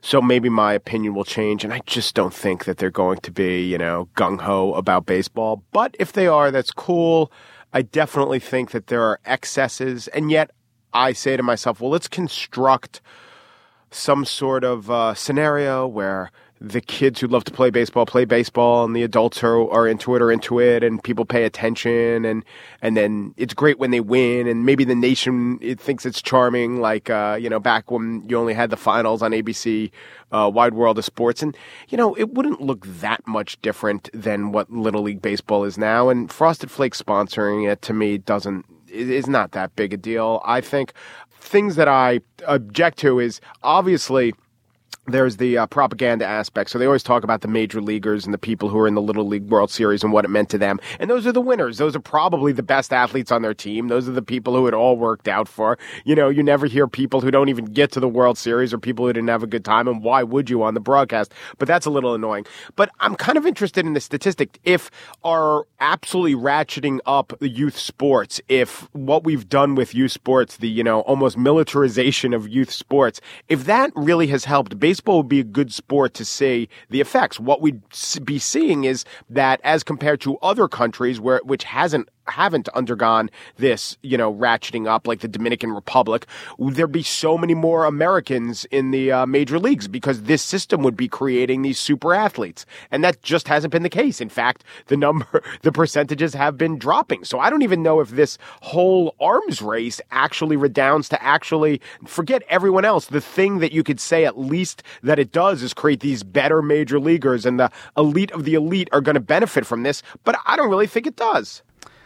Speaker 7: So maybe my opinion will change, and I just don't think that they're going to be, you know, gung-ho about baseball. But if they are, that's cool. I definitely think that there are excesses, and yet I say to myself, well, let's construct some sort of uh, scenario where the kids who love to play baseball play baseball, and the adults who are, are into it are into it, and people pay attention, and and then it's great when they win, and maybe the nation it thinks it's charming, like uh, you know back when you only had the finals on A B C, uh, Wide World of Sports, and you know it wouldn't look that much different than what Little League Baseball is now, and Frosted Flakes sponsoring it to me doesn't is not that big a deal. I think things that I object to is obviously there's the uh, propaganda aspect. So they always talk about the major leaguers and the people who are in the Little League World Series and what it meant to them. And those are the winners. Those are probably the best athletes on their team. Those are the people who it all worked out for. You know, you never hear people who don't even get to the World Series or people who didn't have a good time. And why would you on the broadcast? But that's a little annoying. But I'm kind of interested in the statistic. If our absolutely ratcheting up the youth sports, if what we've done with youth sports, the, you know, almost militarization of youth sports, if that really has helped, baseball would be a good sport to see the effects. What we'd be seeing is that as compared to other countries where which hasn't haven't undergone this, you know, ratcheting up like the Dominican Republic, there'd be so many more Americans in the uh, major leagues because this system would be creating these super athletes. And that just hasn't been the case. In fact, the number, the percentages have been dropping. So I don't even know if this whole arms race actually redounds to actually forget everyone else. The thing that you could say at least that it does is create these better major leaguers, and the elite of the elite are going to benefit from this. But I don't really think it does.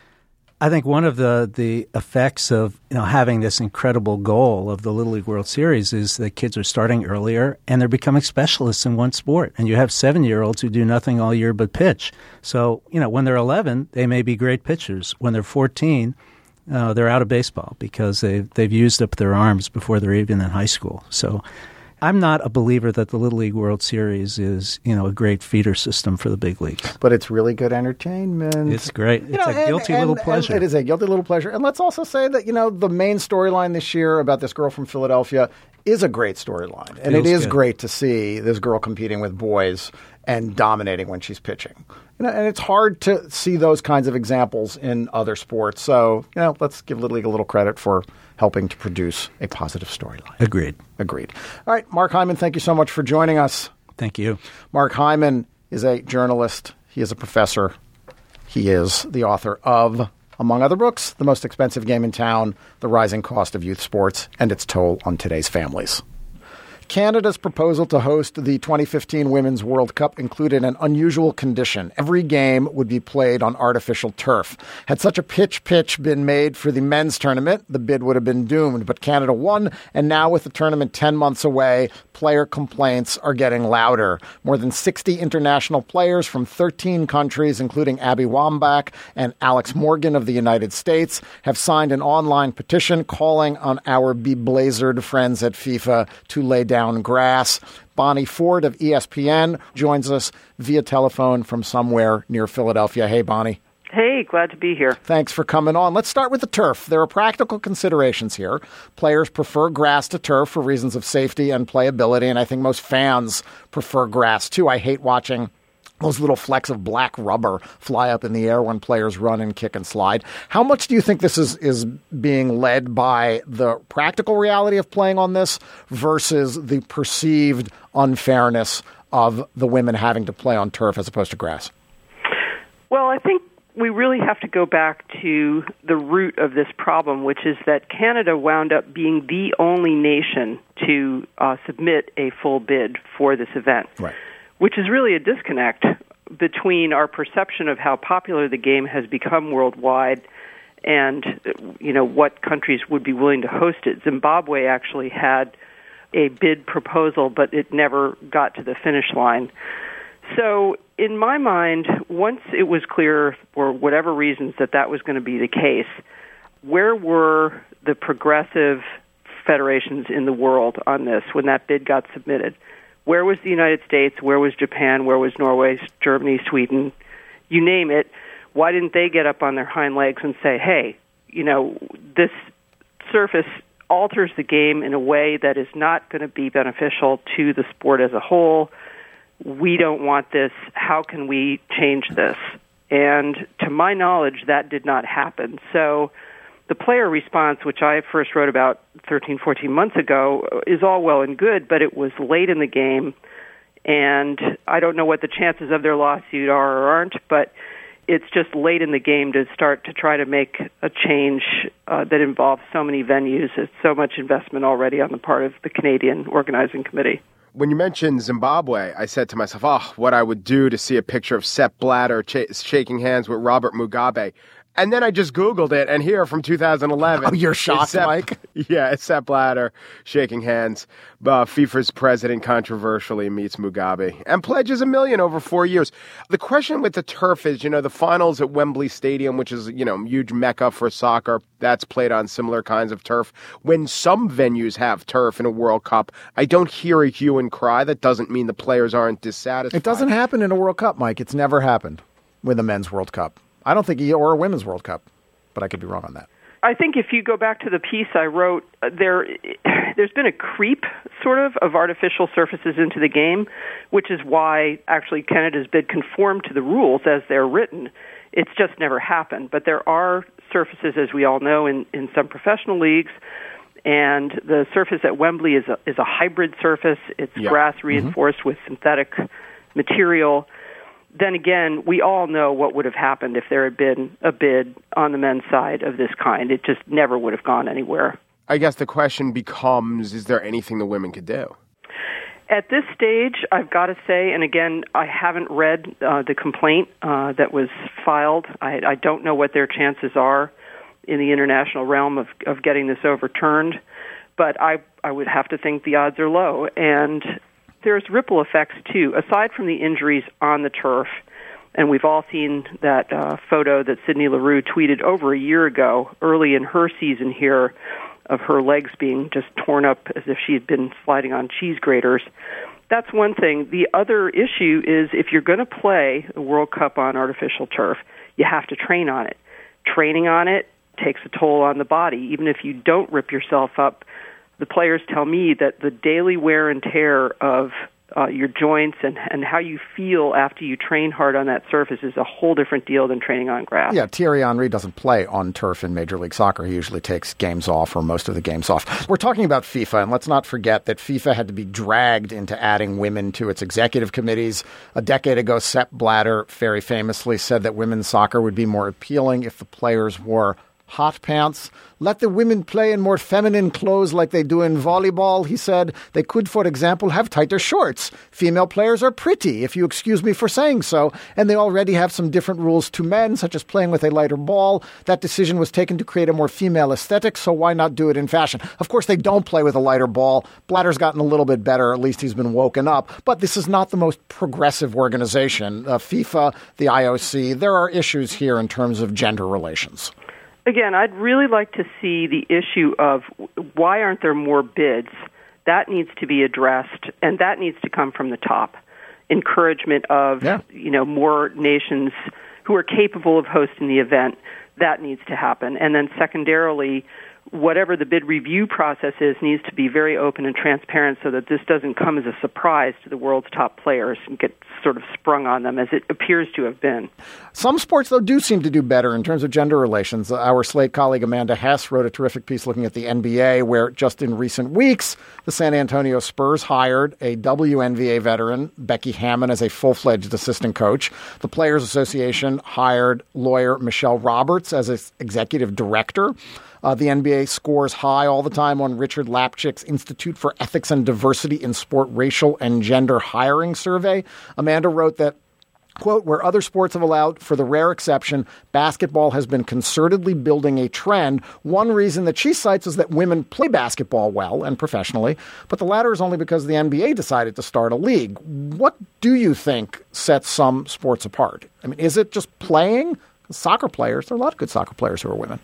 Speaker 8: I think one of the, the effects of you know having this incredible goal of the Little League World Series is that kids are starting earlier and they're becoming specialists in one sport. And you have seven-year-olds who do nothing all year but pitch. So, you know, when they're eleven, they may be great pitchers. When they're fourteen, uh, they're out of baseball because they've, they've used up their arms before they're even in high school. So I'm not a believer that the Little League World Series is, you know, a great feeder system for the big leagues.
Speaker 6: But it's really good entertainment.
Speaker 8: It's great. It's
Speaker 6: you know,
Speaker 8: a
Speaker 6: and,
Speaker 8: guilty
Speaker 6: and,
Speaker 8: little
Speaker 6: and
Speaker 8: pleasure.
Speaker 6: It is a guilty little pleasure. And let's also say that, you know, the main storyline this year about this girl from Philadelphia is a great storyline. And
Speaker 8: Feels
Speaker 6: it is
Speaker 8: good.
Speaker 6: great to see this girl competing with boys and dominating when she's pitching. You know, and it's hard to see those kinds of examples in other sports. So, you know, let's give Little League a little credit for helping to produce a positive storyline.
Speaker 8: Agreed.
Speaker 6: Agreed. All right, Mark Hyman, thank you so much for joining us.
Speaker 8: Thank you.
Speaker 6: Mark Hyman is a journalist. He is a professor. He is the author of, among other books, The Most Expensive Game in Town, The Rising Cost of Youth Sports, and Its Toll on Today's Families. Canada's proposal to host the twenty fifteen Women's World Cup included an unusual condition. Every game would be played on artificial turf. Had such a pitch pitch been made for the men's tournament, the bid would have been doomed. But Canada won, and now with the tournament ten months away, player complaints are getting louder. More than sixty international players from thirteen countries, including Abby Wambach and Alex Morgan of the United States, have signed an online petition calling on our beblazered friends at FIFA to lay down down grass. Bonnie Ford of E S P N joins us via telephone from somewhere near Philadelphia. Hey, Bonnie.
Speaker 9: Hey, glad to be here.
Speaker 6: Thanks for coming on. Let's start with the turf. There are practical considerations here. Players prefer grass to turf for reasons of safety and playability, and I think most fans prefer grass, too. I hate watching those little flecks of black rubber fly up in the air when players run and kick and slide. How much do you think this is, is being led by the practical reality of playing on this versus the perceived unfairness of the women having to play on turf as opposed to grass?
Speaker 9: Well, I think we really have to go back to the root of this problem, which is that Canada wound up being the only nation to uh, submit a full bid for this event.
Speaker 6: Right.
Speaker 9: Which is really a disconnect between our perception of how popular the game has become worldwide and, you know, what countries would be willing to host it. Zimbabwe actually had a bid proposal, but it never got to the finish line. So in my mind, once it was clear, for whatever reasons, that that was going to be the case, where were the progressive federations in the world on this when that bid got submitted? Where was the United States? Where was Japan? Where was Norway, Germany, Sweden? You name it. Why didn't they get up on their hind legs and say, hey, you know, this surface alters the game in a way that is not going to be beneficial to the sport as a whole. We don't want this. How can we change this? And to my knowledge, that did not happen. So the player response, which I first wrote about thirteen, fourteen months ago, is all well and good, but it was late in the game. And I don't know what the chances of their lawsuit are or aren't, but it's just late in the game to start to try to make a change uh, that involves so many venues. It's so much investment already on the part of the Canadian Organizing Committee.
Speaker 7: When you mentioned Zimbabwe, I said to myself, oh, what I would do to see a picture of Sepp Blatter ch- shaking hands with Robert Mugabe. And then I just Googled it, and here from two thousand eleven.
Speaker 6: Oh, you're shocked,
Speaker 7: Sepp,
Speaker 6: Mike?
Speaker 7: Yeah, it's Sepp Blatter shaking hands. Uh, FIFA's president controversially meets Mugabe and pledges a million over four years. The question with the turf is, you know, the finals at Wembley Stadium, which is, you know, huge mecca for soccer, that's played on similar kinds of turf. When some venues have turf in a World Cup, I don't hear a hue and cry. That doesn't mean the players aren't dissatisfied.
Speaker 6: It doesn't happen in a World Cup, Mike. It's never happened with a men's World Cup. I don't think, or a women's World Cup, but I could be wrong on that.
Speaker 9: I think if you go back to the piece I wrote, there, there's been a creep, sort of, of artificial surfaces into the game, which is why actually Canada's bid conformed to the rules as they're written. It's just never happened. But there are surfaces, as we all know, in, in some professional leagues, and the surface at Wembley is a, is a hybrid surface. It's
Speaker 7: yeah.
Speaker 9: grass reinforced mm-hmm. with synthetic material. Then again, we all know what would have happened if there had been a bid on the men's side of this kind. It just never would have gone anywhere.
Speaker 7: I guess the question becomes, is there anything the women could do?
Speaker 9: At this stage, I've got to say, and again, I haven't read uh, the complaint uh, that was filed. I, I don't know what their chances are in the international realm of, of getting this overturned, but I, I would have to think the odds are low. And there's ripple effects, too. Aside from the injuries on the turf, and we've all seen that uh, photo that Sydney Leroux tweeted over a year ago, early in her season here, of her legs being just torn up as if she had been sliding on cheese graters. That's one thing. The other issue is if you're going to play a World Cup on artificial turf, you have to train on it. Training on it takes a toll on the body. Even if you don't rip yourself up, the players tell me that the daily wear and tear of uh, your joints and, and how you feel after you train hard on that surface is a whole different deal than training on grass.
Speaker 6: Yeah, Thierry Henry doesn't play on turf in Major League Soccer. He usually takes games off or most of the games off. We're talking about FIFA, and let's not forget that FIFA had to be dragged into adding women to its executive committees. A decade ago, Sepp Blatter very famously said that women's soccer would be more appealing if the players wore hot pants. Let the women play in more feminine clothes like they do in volleyball, he said. They could, for example, have tighter shorts. Female players are pretty, if you excuse me for saying so, and they already have some different rules to men, such as playing with a lighter ball. That decision was taken to create a more female aesthetic, so why not do it in fashion? Of course, they don't play with a lighter ball. Blatter's gotten a little bit better, at least he's been woken up, but this is not the most progressive organization. Uh, FIFA, the I O C, there are issues here in terms of gender relations.
Speaker 9: Again, I'd really like to see the issue of why aren't there more bids. That needs to be addressed, and that needs to come from the top. Encouragement of, yeah. you know, more nations who are capable of hosting the event. That needs to happen. And then secondarily, whatever the bid review process is needs to be very open and transparent so that this doesn't come as a surprise to the world's top players and get sort of sprung on them as it appears to have been.
Speaker 6: Some sports, though, do seem to do better in terms of gender relations. Our Slate colleague Amanda Hess wrote a terrific piece looking at the N B A, where just in recent weeks, the San Antonio Spurs hired a W N B A veteran, Becky Hammon, as a full-fledged assistant coach. The Players Association hired lawyer Michelle Roberts as its executive director. Uh, the N B A scores high all the time on Richard Lapchick's Institute for Ethics and Diversity in Sport Racial and Gender Hiring Survey. Amanda wrote that, quote, where other sports have allowed for the rare exception, basketball has been concertedly building a trend. One reason that she cites is that women play basketball well and professionally, but the latter is only because the N B A decided to start a league. What do you think sets some sports apart? I mean, is it just playing? Soccer players, there are a lot of good soccer players who are women.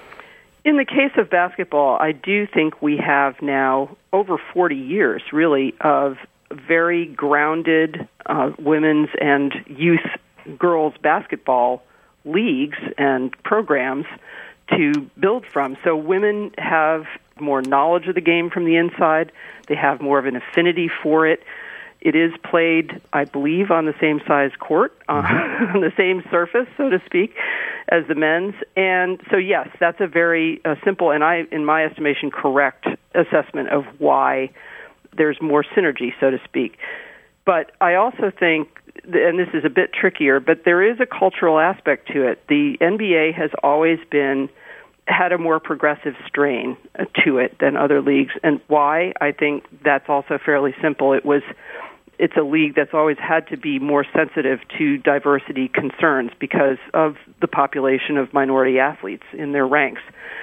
Speaker 9: In the case of basketball, I do think we have now over forty years, really, of very grounded uh, women's and youth girls basketball leagues and programs to build from. So women have more knowledge of the game from the inside. They have more of an affinity for it. It is played, I believe, on the same size court, uh, on the same surface, so to speak, as the men's. And so, yes, that's a very uh, simple and, I, in my estimation, correct assessment of why there's more synergy, so to speak. But I also think, and this is a bit trickier, but there is a cultural aspect to it. The N B A has always been had a more progressive strain to it than other leagues. And why? I think that's also fairly simple. It was it's a league that's always had to be more sensitive to diversity concerns because of the population of minority athletes in their ranks.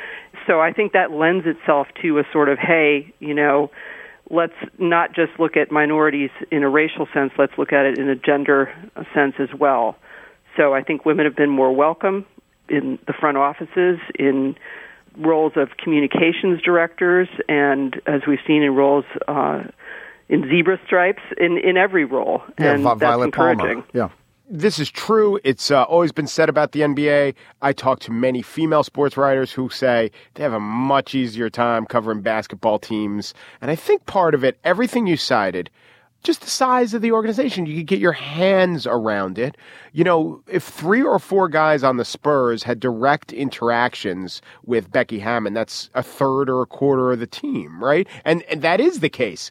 Speaker 9: So I think that lends itself to a sort of, hey, you know, let's not just look at minorities in a racial sense, let's look at it in a gender sense as well. So I think women have been more welcome in the front offices, in roles of communications directors, and as we've seen in roles uh, in zebra stripes, in, in every role.
Speaker 6: Yeah,
Speaker 9: and
Speaker 6: Vi-
Speaker 9: that's
Speaker 6: Violet
Speaker 9: encouraging.
Speaker 6: Palmer. Yeah.
Speaker 7: This is true. It's uh, always been said about the N B A. I talk to many female sports writers who say they have a much easier time covering basketball teams. And I think part of it, everything you cited, just the size of the organization, you could get your hands around it. You know, if three or four guys on the Spurs had direct interactions with Becky Hammon, that's a third or a quarter of the team, right? And and that is the case.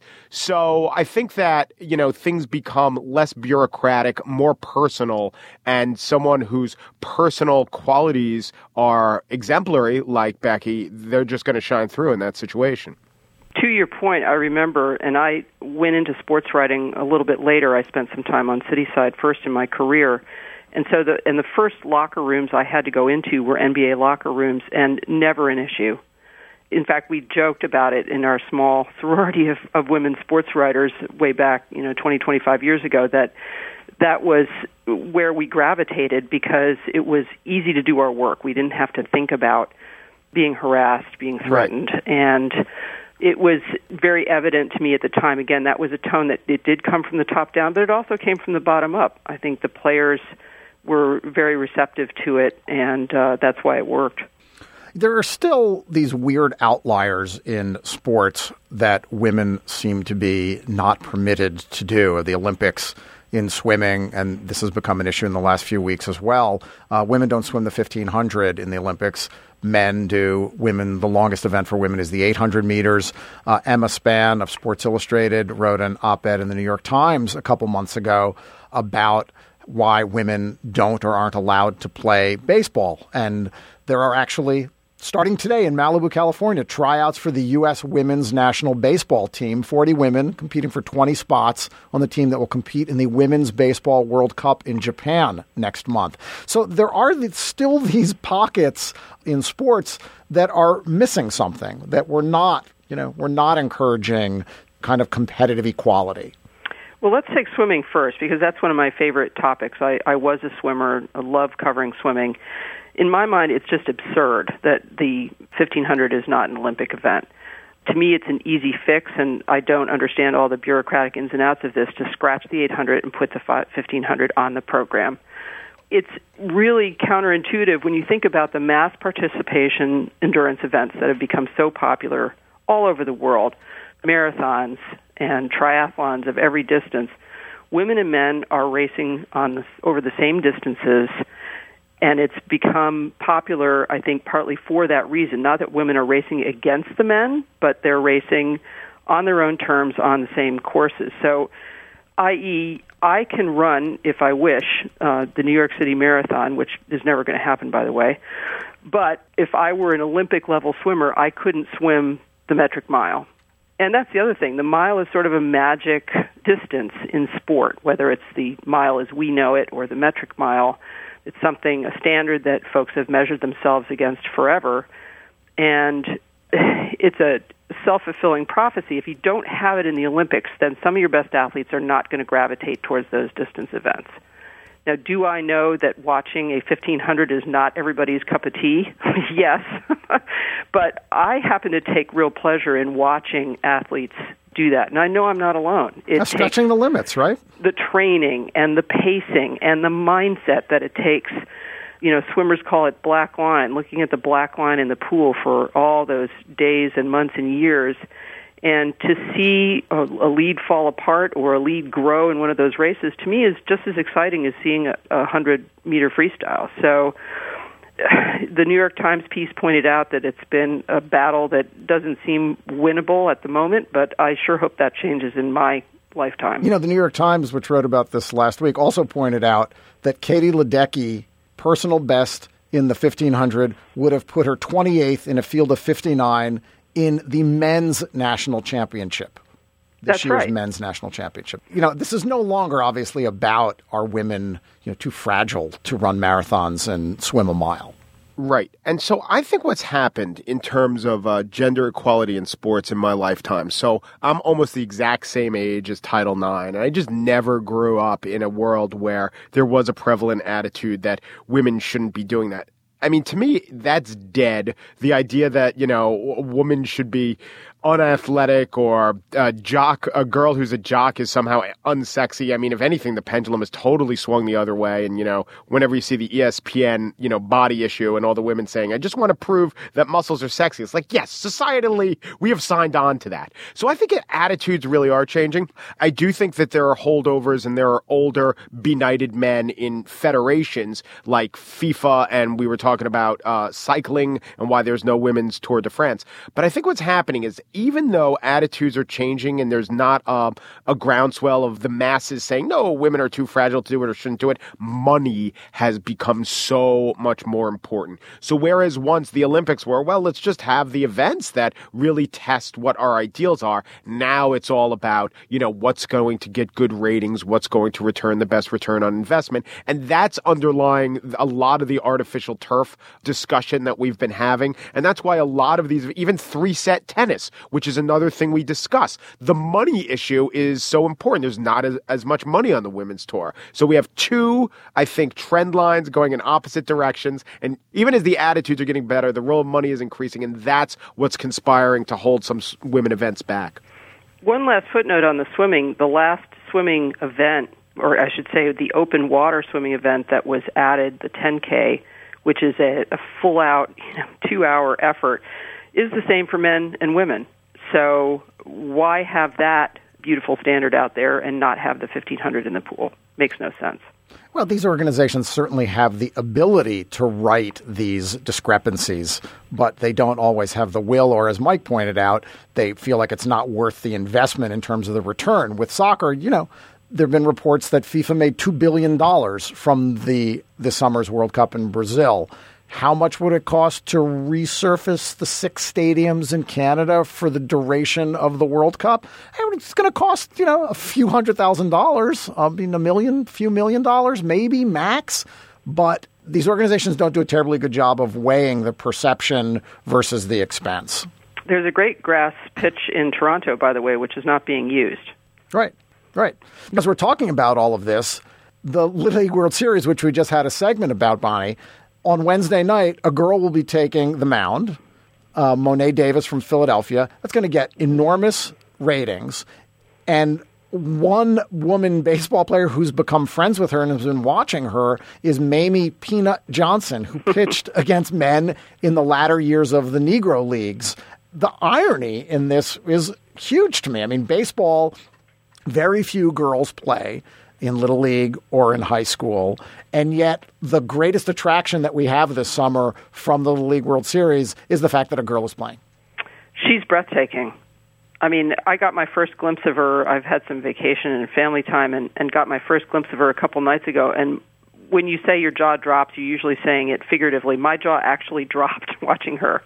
Speaker 7: So I think that, you know, things become less bureaucratic, more personal, and someone whose personal qualities are exemplary, like Becky, they're just going to shine through in that situation.
Speaker 9: To your point, I remember, and I went into sports writing a little bit later. I spent some time on Cityside first in my career. And so the and the first locker rooms I had to go into were N B A locker rooms, and never an issue. In fact, we joked about it in our small sorority of, of women sports writers way back, you know, twenty, twenty-five years ago, that that was where we gravitated because it was easy to do our work. We didn't have to think about being harassed, being threatened. Right. And it was very evident to me at the time. Again, that was a tone that it did come from the top down, but it also came from the bottom up. I think the players were very receptive to it, and uh, that's why it worked.
Speaker 6: There are still these weird outliers in sports that women seem to be not permitted to do. The Olympics in swimming, and this has become an issue in the last few weeks as well. Uh, women don't swim the fifteen hundred in the Olympics. Men do. Women, the longest event for women is the eight hundred meters. Uh, Emma Spann of Sports Illustrated wrote an op-ed in the New York Times a couple months ago about why women don't or aren't allowed to play baseball. And there are actually, starting today in Malibu, California, tryouts for the U S women's national baseball team. forty women competing for twenty spots on the team that will compete in the Women's Baseball World Cup in Japan next month. So there are still these pockets in sports that are missing something, that we're not, you know, we're not encouraging kind of competitive equality.
Speaker 9: Well, let's take swimming first, because that's one of my favorite topics. I, I was a swimmer. I love covering swimming. In my mind, it's just absurd that the fifteen hundred is not an Olympic event. To me, it's an easy fix, and I don't understand all the bureaucratic ins and outs of this, to scratch the eight hundred and put the fifteen hundred on the program. It's really counterintuitive when you think about the mass participation endurance events that have become so popular all over the world, marathons and triathlons of every distance. Women and men are racing on the, over the same distances, and it's become popular, I think, partly for that reason. Not that women are racing against the men, but they're racing on their own terms on the same courses. So, that is, I can run, if I wish, uh, the New York City Marathon, which is never going to happen, by the way. But if I were an Olympic-level swimmer, I couldn't swim the metric mile. And that's the other thing. The mile is sort of a magic distance in sport, whether it's the mile as we know it or the metric mile. It's something, a standard that folks have measured themselves against forever. And it's a self-fulfilling prophecy. If you don't have it in the Olympics, then some of your best athletes are not going to gravitate towards those distance events. Now, do I know that watching a fifteen hundred is not everybody's cup of tea? Yes. But I happen to take real pleasure in watching athletes do that. And I know I'm not alone. It
Speaker 6: That's stretching the limits, right?
Speaker 9: The training and the pacing and the mindset that it takes you know, swimmers call it black line, looking at the black line in the pool for all those days and months and years. And to see a, a lead fall apart or a lead grow in one of those races, to me, is just as exciting as seeing a, a hundred-meter freestyle. So the New York Times piece pointed out that it's been a battle that doesn't seem winnable at the moment, but I sure hope that changes in my lifetime.
Speaker 6: You know, the New York Times, which wrote about this last week, also pointed out that Katie Ledecky, personal best in the fifteen hundred, would have put her twenty-eighth in a field of fifty-nine in the men's national championship. This
Speaker 9: That's
Speaker 6: year's
Speaker 9: right.
Speaker 6: men's national championship. You know, this is no longer obviously about are women, you know, too fragile to run marathons and swim a mile.
Speaker 7: Right. And so I think what's happened in terms of uh, gender equality in sports in my lifetime, so I'm almost the exact same age as Title nine, and I just never grew up in a world where there was a prevalent attitude that women shouldn't be doing that. I mean, to me, that's dead. The idea that, you know, a woman should be unathletic or a jock, a girl who's a jock is somehow unsexy. I mean, if anything, the pendulum has totally swung the other way. And, you know, whenever you see the E S P N, you know, body issue and all the women saying, I just want to prove that muscles are sexy. It's like, yes, societally, we have signed on to that. So I think attitudes really are changing. I do think that there are holdovers and there are older, benighted men in federations like FIFA, and we were talking about uh, cycling and why there's no women's Tour de France. But I think what's happening is even though attitudes are changing and there's not uh, a groundswell of the masses saying, no, women are too fragile to do it or shouldn't do it, money has become so much more important. So whereas once the Olympics were, well, let's just have the events that really test what our ideals are, now it's all about, you know, what's going to get good ratings, what's going to return the best return on investment. And that's underlying a lot of the artificial turf discussion that we've been having. And that's why a lot of these, even three-set tennis, which is another thing we discuss. The money issue is so important. There's not as, as much money on the women's tour. So we have two, I think, trend lines going in opposite directions. And even as the attitudes are getting better, the role of money is increasing. And that's what's conspiring to hold some women events back.
Speaker 9: One last footnote on the swimming. The last swimming event, or I should say the open water swimming event that was added, the ten K, which is a, a full-out, you know, two-hour effort, is the same for men and women. So why have that beautiful standard out there and not have the fifteen hundred in the pool? Makes no sense.
Speaker 6: Well, these organizations certainly have the ability to right these discrepancies, but they don't always have the will, or as Mike pointed out, they feel like it's not worth the investment in terms of the return. With soccer, you know, there have been reports that FIFA made two billion dollars from the this summer's World Cup in Brazil. How much would it cost to resurface the six stadiums in Canada for the duration of the World Cup? It's going to cost, you know, a few hundred thousand dollars. I mean, a million, few million dollars, maybe max. But these organizations don't do a terribly good job of weighing the perception versus the expense.
Speaker 9: There's a great grass pitch in Toronto, by the way, which is not being used.
Speaker 6: Right, right. Because we're talking about all of this, the Little League World Series, which we just had a segment about, Bonnie, on Wednesday night, a girl will be taking the mound, uh, Monet Davis from Philadelphia. That's going to get enormous ratings. And one woman baseball player who's become friends with her and has been watching her is Mamie Peanut Johnson, who pitched against men in the latter years of the Negro Leagues. The irony in this is huge to me. I mean, baseball, very few girls play in Little League or in high school. And yet the greatest attraction that we have this summer from the Little League World Series is the fact that a girl is playing.
Speaker 9: She's breathtaking. I mean, I got my first glimpse of her. I've had some vacation and family time and, and got my first glimpse of her a couple nights ago. And when you say your jaw drops, you're usually saying it figuratively. My jaw actually dropped watching her.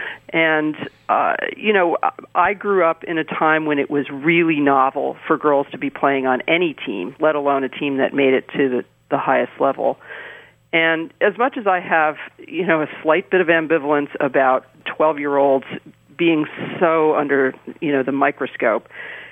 Speaker 9: And, uh, you know, I grew up in a time when it was really novel for girls to be playing on any team, let alone a team that made it to the, the highest level. And as much as I have, you know, a slight bit of ambivalence about twelve-year-olds being so under, you know, the microscope,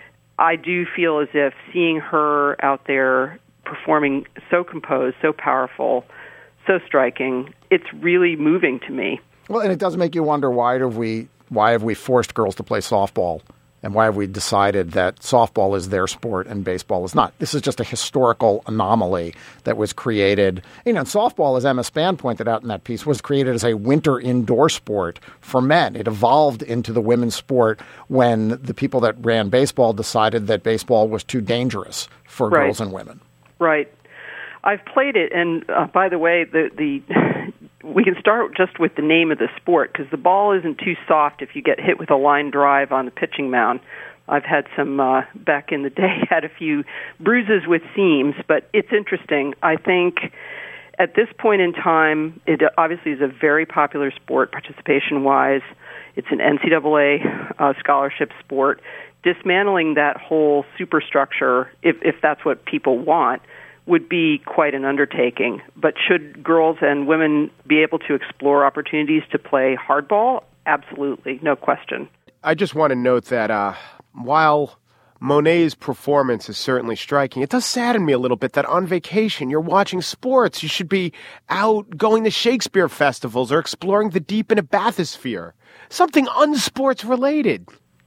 Speaker 9: I do feel as if seeing her out there performing so composed, so powerful, so striking, it's really moving to me.
Speaker 6: Well, and it does make you wonder, why have we why have we forced girls to play softball And why have we decided that softball is their sport and baseball is not? This is just a historical anomaly that was created. You know, softball, as Emma Spann pointed out in that piece, was created as a winter indoor sport for men. It evolved into the women's sport when the people that ran baseball decided that baseball was too dangerous for
Speaker 9: Right.
Speaker 6: girls and women.
Speaker 9: Right. I've played it, and uh, by the way, the the we can start just with the name of the sport, because the ball isn't too soft if you get hit with a line drive on the pitching mound. I've had some, uh, back in the day, had a few bruises with seams, but it's interesting. I think at this point in time, it obviously is a very popular sport participation-wise. It's an N C double A uh, scholarship sport. Dismantling that whole superstructure, if, if that's what people want, would be quite an undertaking. But should girls and women be able to explore opportunities to play hardball? Absolutely, no question.
Speaker 7: I just want to note that uh, while Monet's performance is certainly striking, it does sadden me a little bit that on vacation you're watching sports. You should be out going to Shakespeare festivals or exploring the deep in a bathysphere. Something unsports related.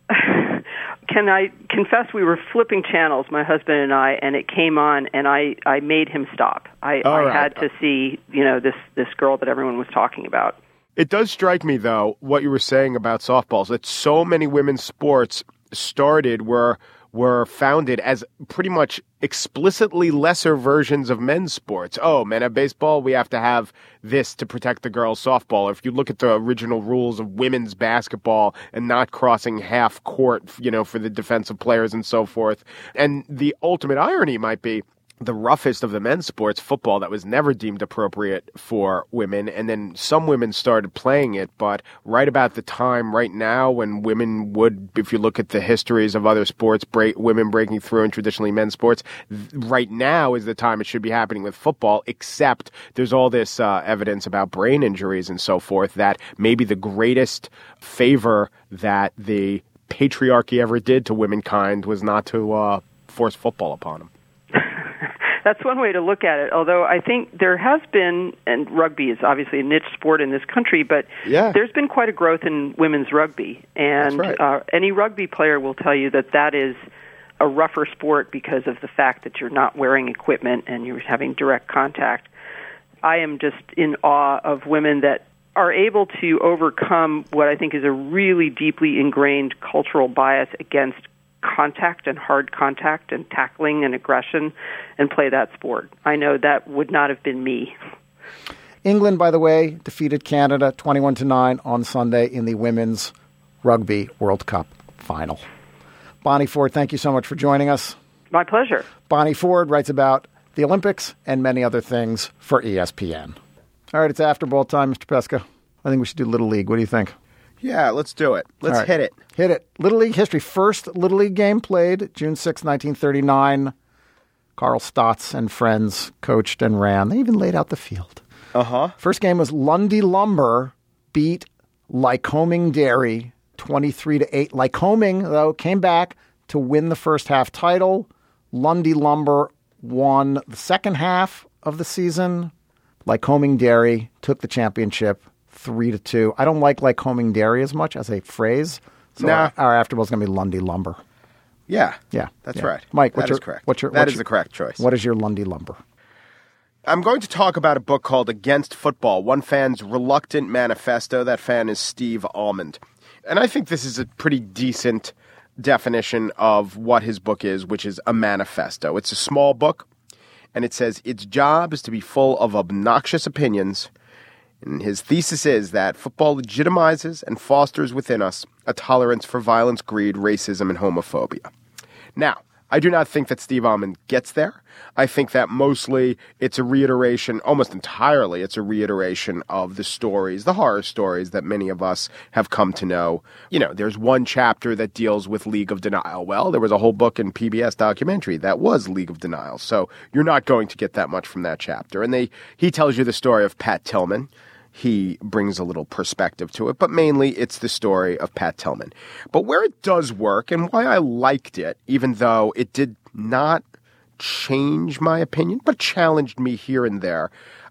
Speaker 9: Can I confess we were flipping channels, my husband and I, and it came on, and I, I made him stop. I, I
Speaker 7: right.
Speaker 9: had to see, you know, this, this girl that everyone was talking about.
Speaker 7: It does strike me, though, what you were saying about softballs, that so many women's sports started were were founded as pretty much explicitly lesser versions of men's sports. Oh, men have baseball, we have to have this to protect the girls' softball. Or if you look at the original rules of women's basketball and not crossing half court, you know, for the defensive players and so forth. And the ultimate irony might be the roughest of the men's sports, football, that was never deemed appropriate for women. And then some women started playing it. But right about the time right now when women would, if you look at the histories of other sports, break, women breaking through in traditionally men's sports, th- right now is the time it should be happening with football, except there's all this uh, evidence about brain injuries and so forth that maybe the greatest favor that the patriarchy ever did to womankind was not to uh, force football upon them.
Speaker 9: That's one way to look at it, although I think there has been, and rugby is obviously a niche sport in this country, but
Speaker 7: yeah.
Speaker 9: there's been quite a growth in women's rugby. And
Speaker 7: That's right.
Speaker 9: uh, any rugby player will tell you that that is a rougher sport because of the fact that you're not wearing equipment and you're having direct contact. I am just in awe of women that are able to overcome what I think is a really deeply ingrained cultural bias against contact and hard contact and tackling and aggression and play that sport. I know that would not have been me.
Speaker 6: England, by the way, defeated Canada twenty-one to nine on Sunday in the Women's Rugby World Cup final. Bonnie Ford, thank you so much for joining us.
Speaker 9: My pleasure.
Speaker 6: Bonnie Ford writes about the Olympics and many other things for E S P N. All right, it's after ball time, Mister Pesca. I think we should do Little League. What do you think?
Speaker 7: Yeah, let's do it. Let's
Speaker 6: right.
Speaker 7: hit it.
Speaker 6: Hit it. Little League history. First Little League game played June sixth, nineteen thirty-nine. Carl Stotts and friends coached and ran. They even laid out the field.
Speaker 7: Uh-huh.
Speaker 6: First game was Lundy Lumber beat Lycoming Dairy twenty-three to eight. Lycoming, though, came back to win the first half title. Lundy Lumber won the second half of the season. Lycoming Dairy took the championship three to two. I don't like Lycoming Dairy as much as a phrase. So
Speaker 7: nah.
Speaker 6: our, our afterball is going to be Lundy Lumber.
Speaker 7: Yeah.
Speaker 6: Yeah.
Speaker 7: That's
Speaker 6: yeah.
Speaker 7: right.
Speaker 6: Mike,
Speaker 7: that
Speaker 6: what's
Speaker 7: is
Speaker 6: your,
Speaker 7: correct.
Speaker 6: What's your,
Speaker 7: that
Speaker 6: what's
Speaker 7: is
Speaker 6: your,
Speaker 7: the correct choice.
Speaker 6: What is your Lundy Lumber?
Speaker 7: I'm going to talk about a book called Against Football, one fan's reluctant manifesto. That fan is Steve Almond. And I think this is a pretty decent definition of what his book is, which is a manifesto. It's a small book, and it says its job is to be full of obnoxious opinions. And his thesis is that football legitimizes and fosters within us a tolerance for violence, greed, racism, and homophobia. Now, I do not think that Steve Almond gets there. I think that mostly it's a reiteration, almost entirely it's a reiteration of the stories, the horror stories that many of us have come to know. You know, there's one chapter that deals with League of Denial. Well, there was a whole book in P B S documentary that was League of Denial. So you're not going to get that much from that chapter. And they he tells you the story of Pat Tillman. He brings a little perspective to it, but mainly it's the story of Pat Tillman. But where it does work and why I liked it, even though it did not change my opinion, but challenged me here and there,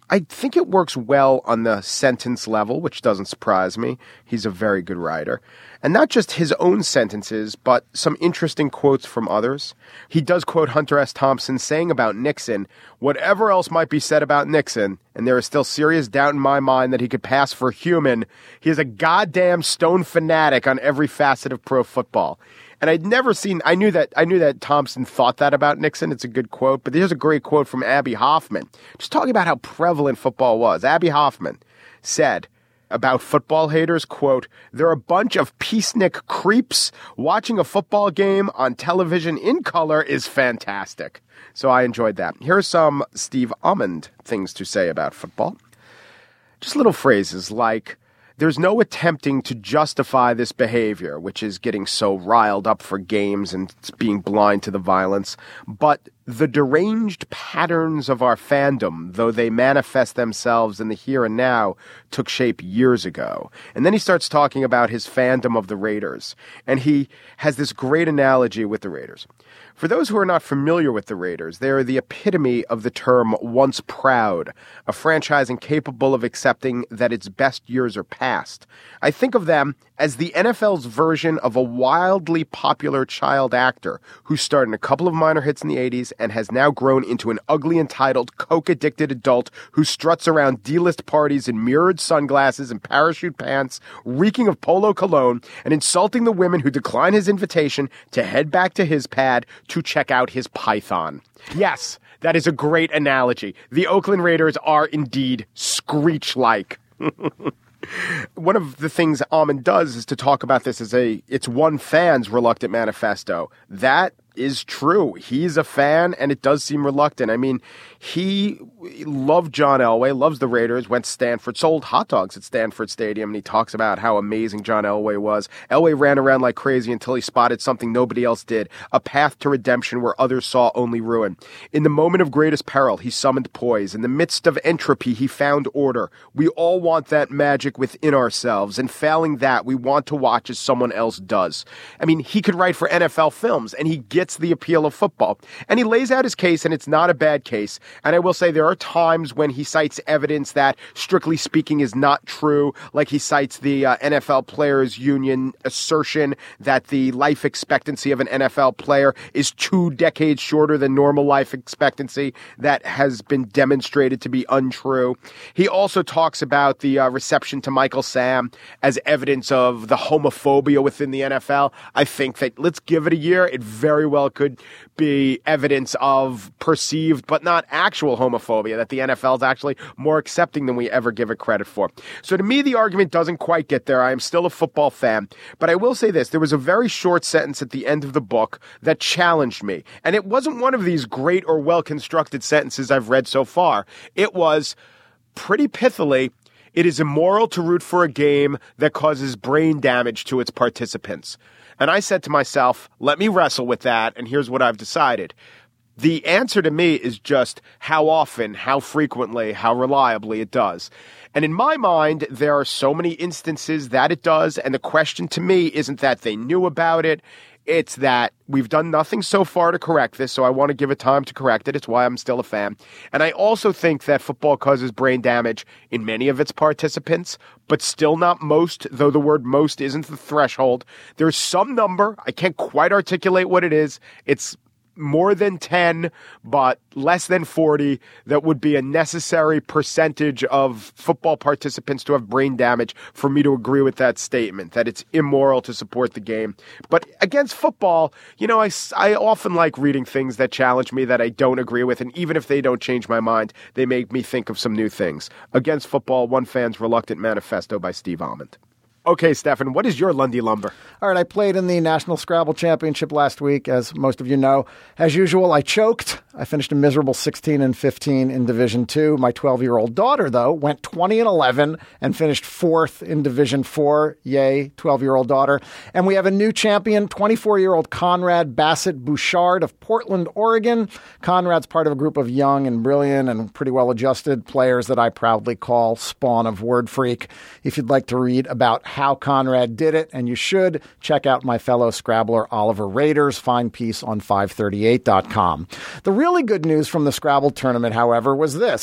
Speaker 7: I think it works well on the sentence level, which doesn't surprise me. He's a very good writer. And not just his own sentences, but some interesting quotes from others. He does quote Hunter S. Thompson saying about Nixon, whatever else might be said about Nixon, and there is still serious doubt in my mind that he could pass for human, he is a goddamn stone fanatic on every facet of pro football. And I'd never seen, I knew that I knew that Thompson thought that about Nixon. It's a good quote, but here's a great quote from Abby Hoffman, just talking about how prevalent football was. Abby Hoffman said about football haters, quote, they're a bunch of peacenik creeps. Watching a football game on television in color is fantastic. So I enjoyed that. Here are some Steve Almond things to say about football. Just little phrases like, there's no attempting to justify this behavior, which is getting so riled up for games and being blind to the violence, but the deranged patterns of our fandom, though they manifest themselves in the here and now, took shape years ago. And then he starts talking about his fandom of the Raiders, and he has this great analogy with the Raiders. For those who are not familiar with the Raiders, they are the epitome of the term once proud, a franchise incapable of accepting that its best years are past. I think of them as the N F L's version of a wildly popular child actor who starred in a couple of minor hits in the eighties and has now grown into an ugly, entitled, coke-addicted adult who struts around D-list parties in mirrored sunglasses and parachute pants, reeking of Polo cologne, and insulting the women who decline his invitation to head back to his pad to check out his python. Yes, that is a great analogy. The Oakland Raiders are indeed Screech-like. One of the things Almond does is to talk about this as a, it's one fan's reluctant manifesto. That is true. He's a fan, and it does seem reluctant. I mean, he loved John Elway, loves the Raiders, went to Stanford, sold hot dogs at Stanford Stadium, and he talks about how amazing John Elway was. Elway ran around like crazy until he spotted something nobody else did, a path to redemption where others saw only ruin. In the moment of greatest peril, he summoned poise. In the midst of entropy, he found order. We all want that magic within ourselves, and failing that, we want to watch as someone else does. I mean, he could write for N F L films, and he gets the appeal of football. And he lays out his case, and it's not a bad case. And I will say there are times when he cites evidence that, strictly speaking, is not true, like he cites the uh, N F L Players Union assertion that the life expectancy of an N F L player is two decades shorter than normal life expectancy. That has been demonstrated to be untrue. He also talks about the uh, reception to Michael Sam as evidence of the homophobia within the N F L. I think that, let's give it a year, it very well could be evidence of perceived but not actual homophobia, that the N F L is actually more accepting than we ever give it credit for. So to me, the argument doesn't quite get there. I am still a football fan, but I will say this. There was a very short sentence at the end of the book that challenged me, and it wasn't one of these great or well-constructed sentences I've read so far. It was pretty pithily, it is immoral to root for a game that causes brain damage to its participants. And I said to myself, let me wrestle with that, and here's what I've decided. The answer to me is just how often, how frequently, how reliably it does. And in my mind, there are so many instances that it does, and the question to me isn't that they knew about it. It's that we've done nothing so far to correct this, so I want to give it time to correct it. It's why I'm still a fan. And I also think that football causes brain damage in many of its participants, but still not most, though the word most isn't the threshold. There's some number. I can't quite articulate what it is. It's more than ten, but less than forty, that would be a necessary percentage of football participants to have brain damage for me to agree with that statement, that it's immoral to support the game. But against football, you know, I, I often like reading things that challenge me that I don't agree with, and even if they don't change my mind, they make me think of some new things. Against Football, One Fan's Reluctant Manifesto by Steve Almond. Okay, Stefan, what is your Lundy Lumber?
Speaker 6: All right, I played in the National Scrabble Championship last week, as most of you know. As usual, I choked. I finished a miserable sixteen and fifteen in Division two. My twelve-year-old daughter, though, went twenty and eleven and finished fourth in Division four. Yay, twelve-year-old daughter. And we have a new champion, twenty-four-year-old Conrad Bassett Bouchard of Portland, Oregon. Conrad's part of a group of young and brilliant and pretty well-adjusted players that I proudly call Spawn of Word Freak. If you'd like to read about how Conrad did it, and you should, check out my fellow Scrabbler Oliver Raiders' fine piece on five thirty-eight dot com. The really good news from the Scrabble tournament, however, was this.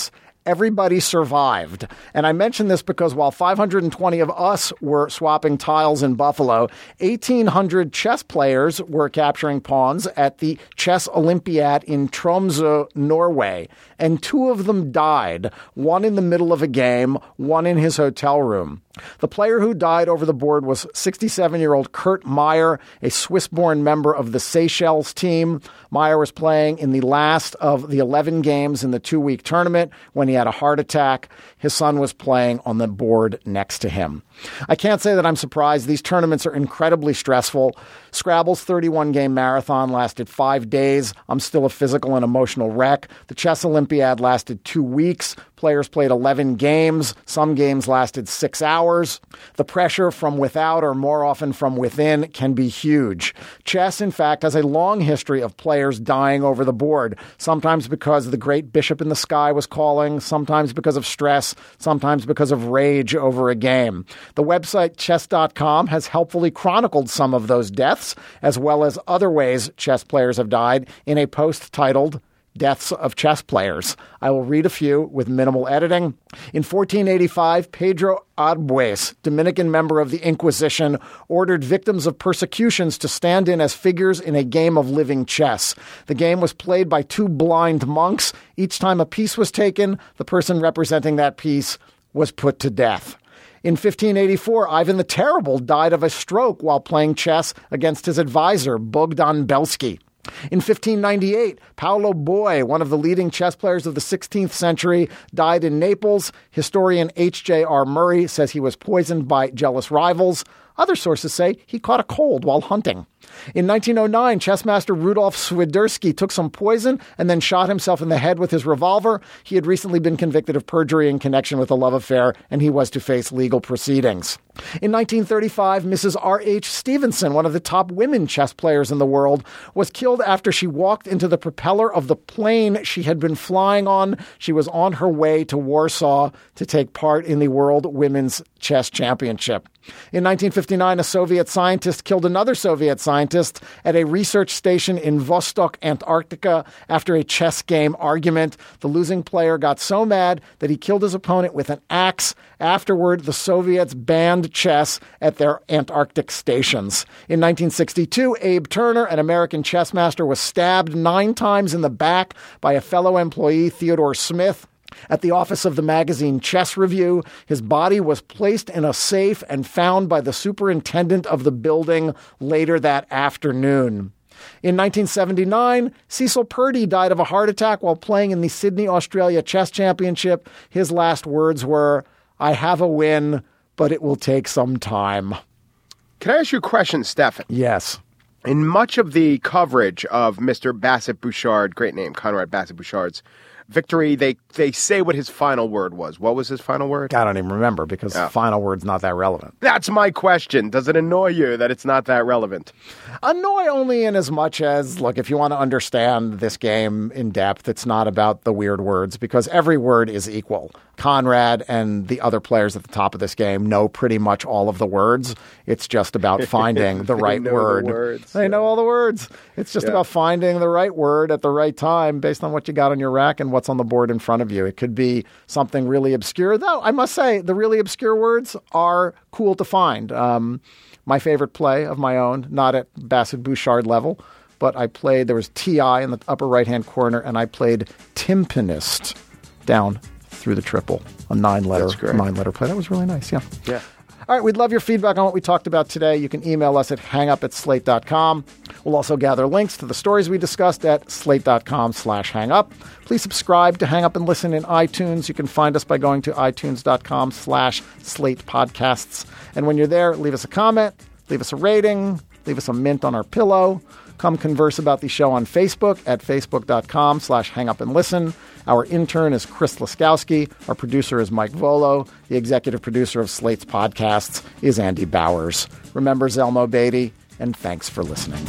Speaker 6: everybody survived. And I mention this because while five hundred twenty of us were swapping tiles in Buffalo, eighteen hundred chess players were capturing pawns at the Chess Olympiad in Tromsø, Norway. And two of them died, one in the middle of a game, one in his hotel room. The player who died over the board was sixty-seven-year-old Kurt Meyer, a Swiss-born member of the Seychelles team. Meyer was playing in the last of the eleven games in the two-week tournament when he had a heart attack. His son was playing on the board next to him. I can't say that I'm surprised. These tournaments are incredibly stressful. Scrabble's thirty-one game marathon lasted five days. I'm still a physical and emotional wreck. The Chess Olympiad lasted two weeks. Players played eleven games. Some games lasted six hours. The pressure from without, or more often from within, can be huge. Chess, in fact, has a long history of players dying over the board, sometimes because the great bishop in the sky was calling, sometimes because of stress, sometimes because of rage over a game. The website chess dot com has helpfully chronicled some of those deaths, as well as other ways chess players have died, in a post titled Deaths of Chess Players. I will read a few with minimal editing. In fourteen eighty-five, Pedro Arbues, Dominican member of the Inquisition, ordered victims of persecutions to stand in as figures in a game of living chess. The game was played by two blind monks. Each time a piece was taken, the person representing that piece was put to death. In fifteen eighty-four, Ivan the Terrible died of a stroke while playing chess against his advisor, Bogdan Belsky. In fifteen ninety-eight, Paolo Boy, one of the leading chess players of the sixteenth century, died in Naples. Historian H J R Murray says he was poisoned by jealous rivals. Other sources say he caught a cold while hunting. In nineteen oh nine, chessmaster Rudolf Swiderski took some poison and then shot himself in the head with his revolver. He had recently been convicted of perjury in connection with a love affair, and he was to face legal proceedings. In nineteen thirty-five, Missus R H Stevenson, one of the top women chess players in the world, was killed after she walked into the propeller of the plane she had been flying on. She was on her way to Warsaw to take part in the World Women's Chess Championship. In nineteen fifty-nine, a Soviet scientist killed another Soviet scientist at a research station in Vostok, Antarctica, after a chess game argument. The losing player got so mad that he killed his opponent with an axe. Afterward, the Soviets banned chess at their Antarctic stations. In nineteen sixty-two, Abe Turner, an American chess master, was stabbed nine times in the back by a fellow employee, Theodore Smith. At the office of the magazine Chess Review, his body was placed in a safe and found by the superintendent of the building later that afternoon. In nineteen seventy-nine, Cecil Purdy died of a heart attack while playing in the Sydney, Australia Chess Championship. His last words were, "I have a win, but it will take some time."
Speaker 7: Can I ask you a question, Stefan?
Speaker 6: Yes.
Speaker 7: In much of the coverage of Mister Bassett Bouchard, great name, Conrad Bassett Bouchard's victory, they they say what his final word was. What was his final word?
Speaker 6: I don't even remember because oh. final word's not that relevant.
Speaker 7: That's my question. Does it annoy you that it's not that relevant?
Speaker 6: Annoy only in as much as, look, if you want to understand this game in depth, it's not about the weird words because every word is equal. Conrad and the other players at the top of this game know pretty much all of the words. It's just about finding the right
Speaker 7: know
Speaker 6: word.
Speaker 7: The words,
Speaker 6: they
Speaker 7: yeah.
Speaker 6: know all the words. It's just yeah. about finding the right word at the right time based on what you got on your rack and what's on the board in front of you. It could be something really obscure, though. I must say, the really obscure words are cool to find. Um, my favorite play of my own, not at Bassett Bouchard level, but I played, there was T I in the upper right-hand corner, and I played timpanist down through the triple, a nine-letter nine-letter play. That was really nice, yeah.
Speaker 7: Yeah.
Speaker 6: All right, we'd love your feedback on what we talked about today. You can email us at hangup at slate dot com. We'll also gather links to the stories we discussed at slate dot com slash hangup. Please subscribe to Hang Up and Listen in iTunes. You can find us by going to itunes dot com slash slate podcasts. And when you're there, leave us a comment, leave us a rating, leave us a mint on our pillow. Come converse about the show on Facebook at facebook dot com slash hang up and listen. Our intern is Chris Laskowski. Our producer is Mike Volo. The executive producer of Slate's podcasts is Andy Bowers. Remember Zelmo Beatty, and thanks for listening.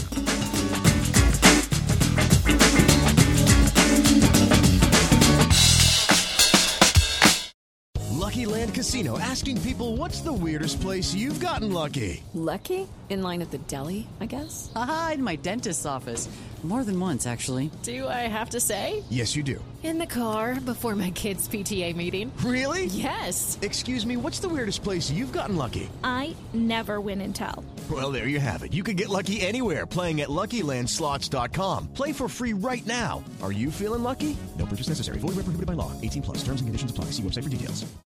Speaker 10: Lucky Land Casino asking people what's the weirdest place you've gotten lucky?
Speaker 11: Lucky? In line at the deli, I guess?
Speaker 12: Aha, in my dentist's office. More than once, actually.
Speaker 11: Do I have to say?
Speaker 10: Yes, you do.
Speaker 11: In the car before my kids' P T A meeting.
Speaker 10: Really?
Speaker 11: Yes.
Speaker 10: Excuse me, what's the weirdest place you've gotten lucky?
Speaker 13: I never win and tell.
Speaker 10: Well, there you have it. You can get lucky anywhere, playing at Lucky Land Slots dot com. Play for free right now. Are you feeling lucky? No purchase necessary. Void where prohibited by law. eighteen plus. Terms and conditions apply. See website for details.